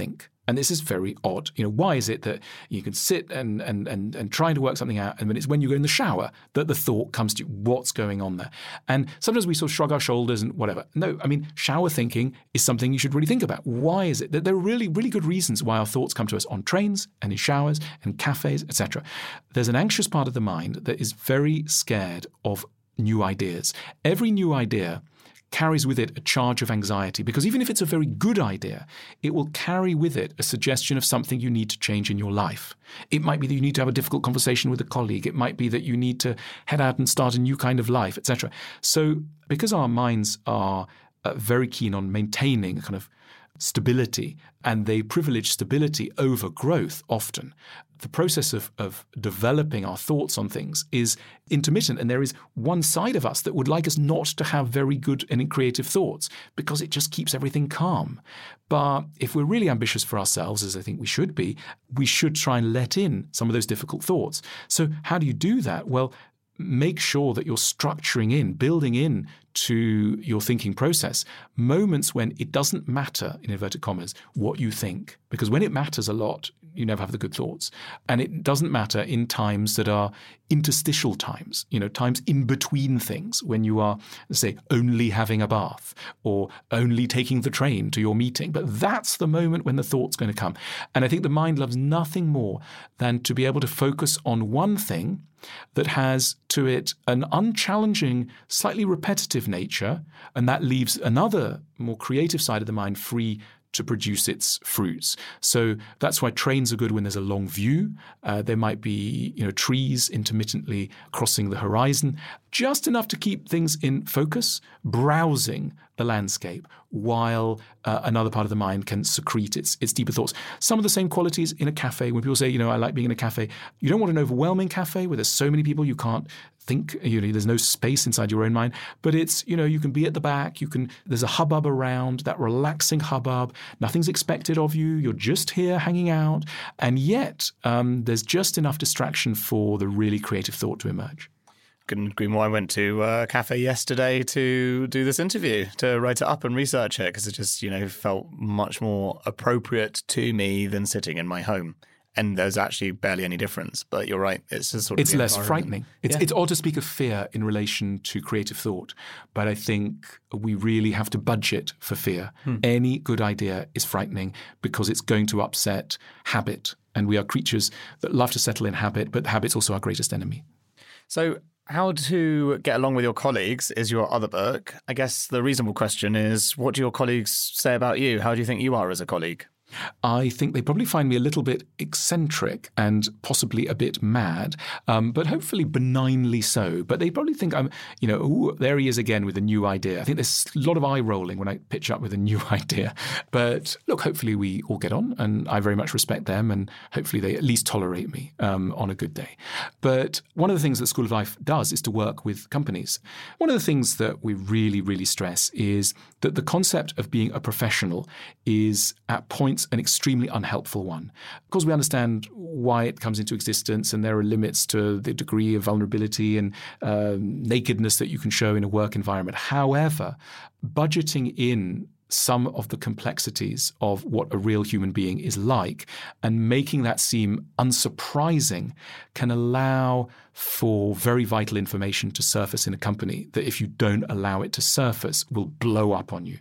And this is very odd. Why is it that you can sit and try to work something out, and it's when you go in the shower that the thought comes to you, what's going on there? And sometimes we sort of shrug our shoulders and whatever. No, shower thinking is something you should really think about. Why is it that there are really, really good reasons why our thoughts come to us on trains and in showers and cafes, etc. There's an anxious part of the mind that is very scared of new ideas. Every new idea carries with it a charge of anxiety, because even if it's a very good idea, it will carry with it a suggestion of something you need to change in your life. It might be that you need to have a difficult conversation with a colleague. It might be that you need to head out and start a new kind of life, etc. So because our minds are very keen on maintaining a kind of stability, and they privilege stability over growth often, the process of developing our thoughts on things is intermittent, and there is one side of us that would like us not to have very good and creative thoughts because it just keeps everything calm. But if we're really ambitious for ourselves, as I think we should be, we should try and let in some of those difficult thoughts. So how do you do that? Well, make sure that you're structuring in, building in to your thinking process moments when it doesn't matter, in inverted commas, what you think. Because when it matters a lot, you never have the good thoughts. And it doesn't matter in times that are interstitial times, times in between things, when you are, say, only having a bath or only taking the train to your meeting. But that's the moment when the thought's going to come. And I think the mind loves nothing more than to be able to focus on one thing that has to it an unchallenging, slightly repetitive nature, and that leaves another more creative side of the mind free to produce its fruits. So that's why trains are good when there's a long view. There might be, trees intermittently crossing the horizon, just enough to keep things in focus, browsing the landscape, while another part of the mind can secrete its deeper thoughts. Some of the same qualities in a cafe. When people say, I like being in a cafe, you don't want an overwhelming cafe where there's so many people you can't think, there's no space inside your own mind. But it's, you can be at the back, there's a hubbub around, that relaxing hubbub. Nothing's expected of you. You're just here hanging out. And yet there's just enough distraction for the really creative thought to emerge. Couldn't agree more. I went to a cafe yesterday to do this interview, to write it up and research it, because it just, felt much more appropriate to me than sitting in my home. And there's actually barely any difference. But you're right, it's just sort of it's less frightening. It's odd to speak of fear in relation to creative thought, but I think we really have to budget for fear. Any good idea is frightening because it's going to upset habit. And we are creatures that love to settle in habit, but habit's also our greatest enemy. So How to Get Along with Your Colleagues is your other book. I guess the reasonable question is, what do your colleagues say about you? How do you think you are as a colleague? I think they probably find me a little bit eccentric and possibly a bit mad, but hopefully benignly so. But they probably think I'm, there he is again with a new idea. I think there's a lot of eye rolling when I pitch up with a new idea. But look, hopefully we all get on, and I very much respect them, and hopefully they at least tolerate me on a good day. But one of the things that School of Life does is to work with companies. One of the things that we really, really stress is that the concept of being a professional is at points an extremely unhelpful one. Of course, we understand why it comes into existence, and there are limits to the degree of vulnerability and nakedness that you can show in a work environment. However, budgeting in some of the complexities of what a real human being is like and making that seem unsurprising can allow for very vital information to surface in a company that, if you don't allow it to surface, will blow up on you.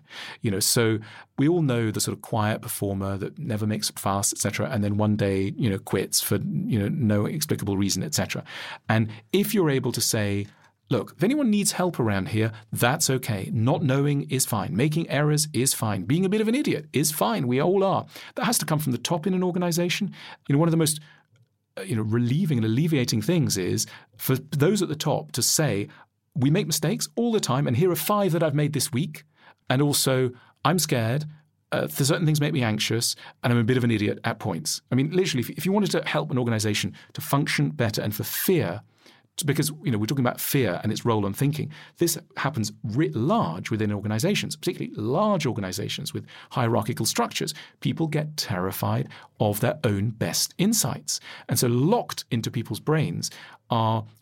So we all know the sort of quiet performer that never makes a fuss, etc., and then one day, quits for, no explicable reason, etc. And if you're able to say, look, if anyone needs help around here, that's okay. Not knowing is fine. Making errors is fine. Being a bit of an idiot is fine. We all are. That has to come from the top in an organization. One of the most relieving and alleviating things is for those at the top to say, we make mistakes all the time, and here are 5 that I've made this week. And also, I'm scared. Certain things make me anxious, and I'm a bit of an idiot at points. I mean, literally, if you wanted to help an organization to function better, and for fear, because we're talking about fear and its role on thinking. This happens writ large within organizations, particularly large organizations with hierarchical structures. People get terrified of their own best insights. And so locked into people's brains are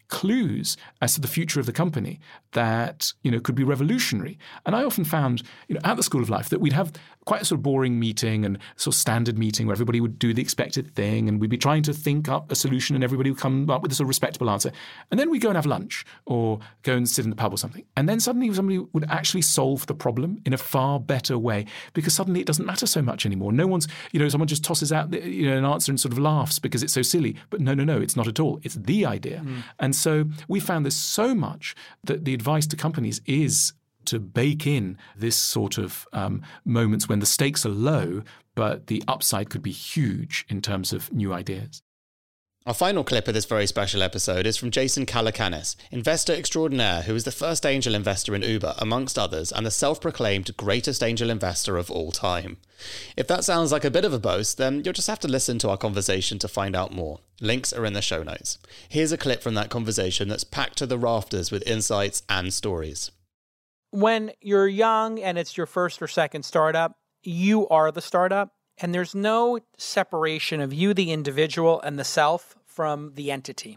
clues as to the future of the company that, could be revolutionary. And I often found, at the School of Life that we'd have quite a sort of boring meeting and sort of standard meeting where everybody would do the expected thing and we'd be trying to think up a solution and everybody would come up with a sort of respectable answer. And then we'd go and have lunch or go and sit in the pub or something. And then suddenly somebody would actually solve the problem in a far better way because suddenly it doesn't matter so much anymore. No one's, someone just tosses out an answer and sort of laughs because it's so silly. But no, it's not at all. It's the idea. And so we found this so much that the advice to companies is to bake in this sort of moments when the stakes are low, but the upside could be huge in terms of new ideas. Our final clip of this very special episode is from Jason Calacanis, investor extraordinaire who was the first angel investor in Uber, amongst others, and the self-proclaimed greatest angel investor of all time. If that sounds like a bit of a boast, then you'll just have to listen to our conversation to find out more. Links are in the show notes. Here's a clip from that conversation that's packed to the rafters with insights and stories. When you're young and it's your first or second startup, you are the startup. And there's no separation of you, the individual, and the self from the entity.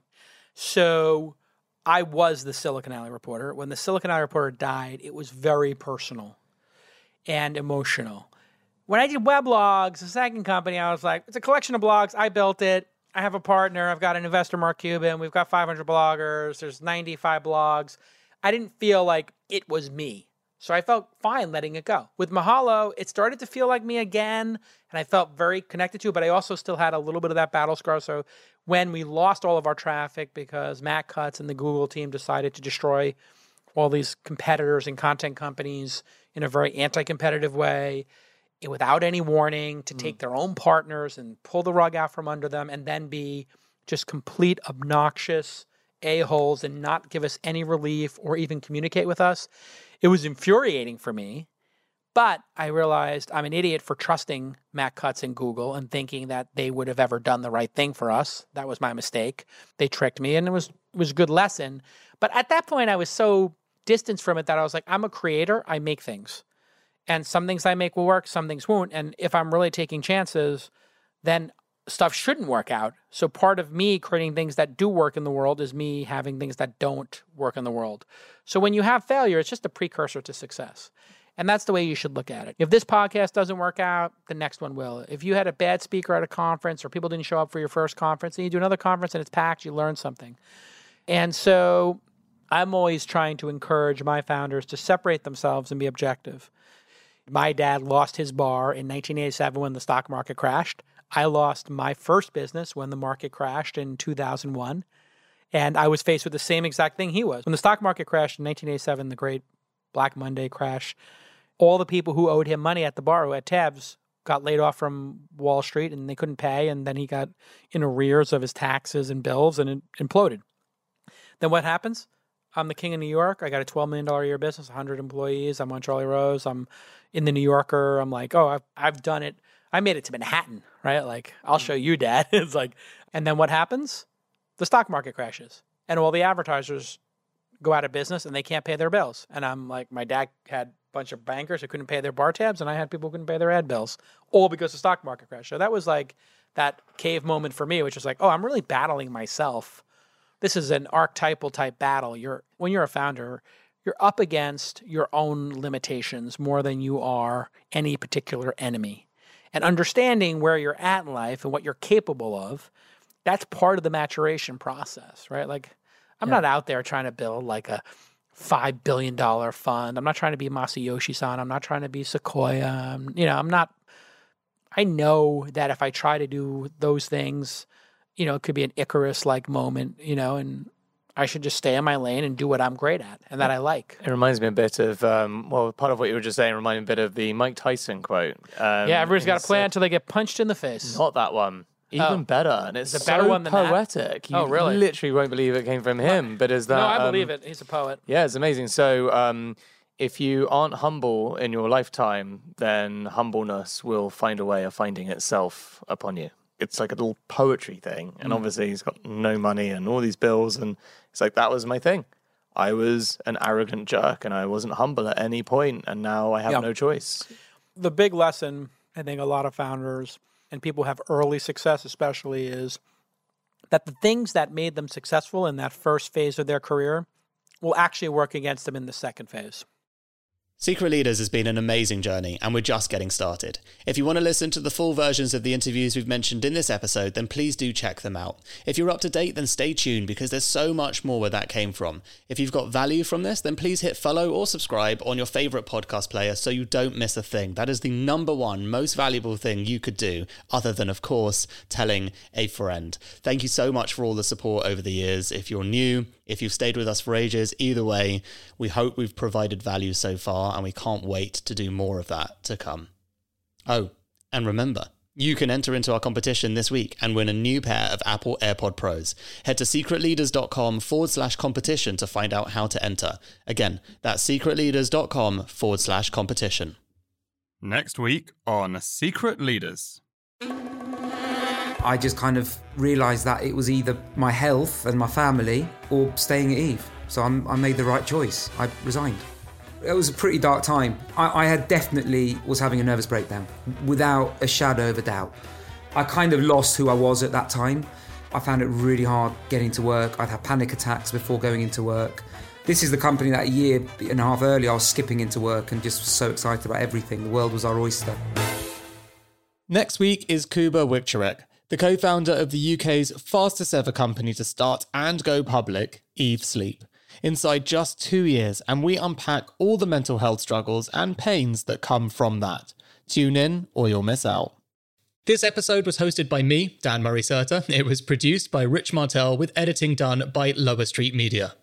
So I was the Silicon Alley Reporter. When the Silicon Alley Reporter died, it was very personal and emotional. When I did Weblogs, the second company, I was like, it's a collection of blogs. I built it. I have a partner. I've got an investor, Mark Cuban. We've got 500 bloggers. There's 95 blogs. I didn't feel like it was me. So I felt fine letting it go. With Mahalo, it started to feel like me again, and I felt very connected to it, but I also still had a little bit of that battle scar. So when we lost all of our traffic because Matt Cutts and the Google team decided to destroy all these competitors and content companies in a very anti-competitive way, without any warning, to take their own partners and pull the rug out from under them and then be just complete obnoxious a-holes and not give us any relief or even communicate with us. It was infuriating for me, but I realized I'm an idiot for trusting Matt Cutts and Google and thinking that they would have ever done the right thing for us. That was my mistake. They tricked me, and it was a good lesson. But at that point, I was so distanced from it that I was like, I'm a creator. I make things. And some things I make will work, some things won't. And if I'm really taking chances, then stuff shouldn't work out. So part of me creating things that do work in the world is me having things that don't work in the world. So when you have failure, it's just a precursor to success. And that's the way you should look at it. If this podcast doesn't work out, the next one will. If you had a bad speaker at a conference or people didn't show up for your first conference, and you do another conference and it's packed, you learn something. And so I'm always trying to encourage my founders to separate themselves and be objective. My dad lost his bar in 1987 when the stock market crashed. I lost my first business when the market crashed in 2001. And I was faced with the same exact thing he was. When the stock market crashed in 1987, the great Black Monday crash, all the people who owed him money at the bar, who had tabs, got laid off from Wall Street and they couldn't pay. And then he got in arrears of his taxes and bills and it imploded. Then what happens? I'm the king of New York. I got a $12 million a year business, 100 employees. I'm on Charlie Rose. I'm in the New Yorker. I'm like, oh, I've done it. I made it to Manhattan, right? Like, I'll show you, Dad. It's like, and then what happens? The stock market crashes and all the advertisers go out of business and they can't pay their bills. And I'm like, my dad had a bunch of bankers who couldn't pay their bar tabs and I had people who couldn't pay their ad bills, all because the stock market crashed. So that was like that cave moment for me, which was like, oh, I'm really battling myself. This is an archetypal type battle. When you're a founder, you're up against your own limitations more than you are any particular enemy. And understanding where you're at in life and what you're capable of, that's part of the maturation process, right? Like, I'm not out there trying to build like a $5 billion fund. I'm not trying to be Masayoshi-san. I'm not trying to be Sequoia. I know that if I try to do those things, it could be an Icarus-like moment, and I should just stay in my lane and do what I'm great at and that I like. It reminds me a bit of, part of what you were just saying reminded me a bit of the Mike Tyson quote. Everybody's got a plan until they get punched in the face. Not that one. Even better. And it's a better one than poetic. That? You really? literally won't believe it came from him. But is that? No, I believe it. He's a poet. Yeah, it's amazing. So if you aren't humble in your lifetime, then humbleness will find a way of finding itself upon you. It's like a little poetry thing. And obviously he's got no money and all these bills. And it's like, that was my thing. I was an arrogant jerk and I wasn't humble at any point. And now I have no choice. The big lesson, I think a lot of founders and people who have early success especially, is that the things that made them successful in that first phase of their career will actually work against them in the second phase. Secret Leaders has been an amazing journey, and we're just getting started. If you want to listen to the full versions of the interviews we've mentioned in this episode, then please do check them out. If you're up to date, then stay tuned, because there's so much more where that came from. If you've got value from this, then please hit follow or subscribe on your favourite podcast player so you don't miss a thing. That is the number one most valuable thing you could do, other than, of course, telling a friend. Thank you so much for all the support over the years. If you're new, if you've stayed with us for ages, either way, we hope we've provided value so far, and we can't wait to do more of that to come. Oh, and remember, you can enter into our competition this week and win a new pair of Apple AirPod Pros. Head to secretleaders.com/competition to find out how to enter. Again, that's secretleaders.com/competition. Next week on Secret Leaders. I just kind of realised that it was either my health and my family or staying at Eve. So I made the right choice. I resigned. It was a pretty dark time. I had definitely was having a nervous breakdown, without a shadow of a doubt. I kind of lost who I was at that time. I found it really hard getting to work. I'd have panic attacks before going into work. This is the company that a year and a half earlier I was skipping into work and just was so excited about everything. The world was our oyster. Next week is Kuba Wiktorek, the co-founder of the UK's fastest ever company to start and go public, Eve Sleep. Inside just 2 years, and we unpack all the mental health struggles and pains that come from that. Tune in or you'll miss out. This episode was hosted by me, Dan Murray Serter. It was produced by Rich Martell with editing done by Lower Street Media.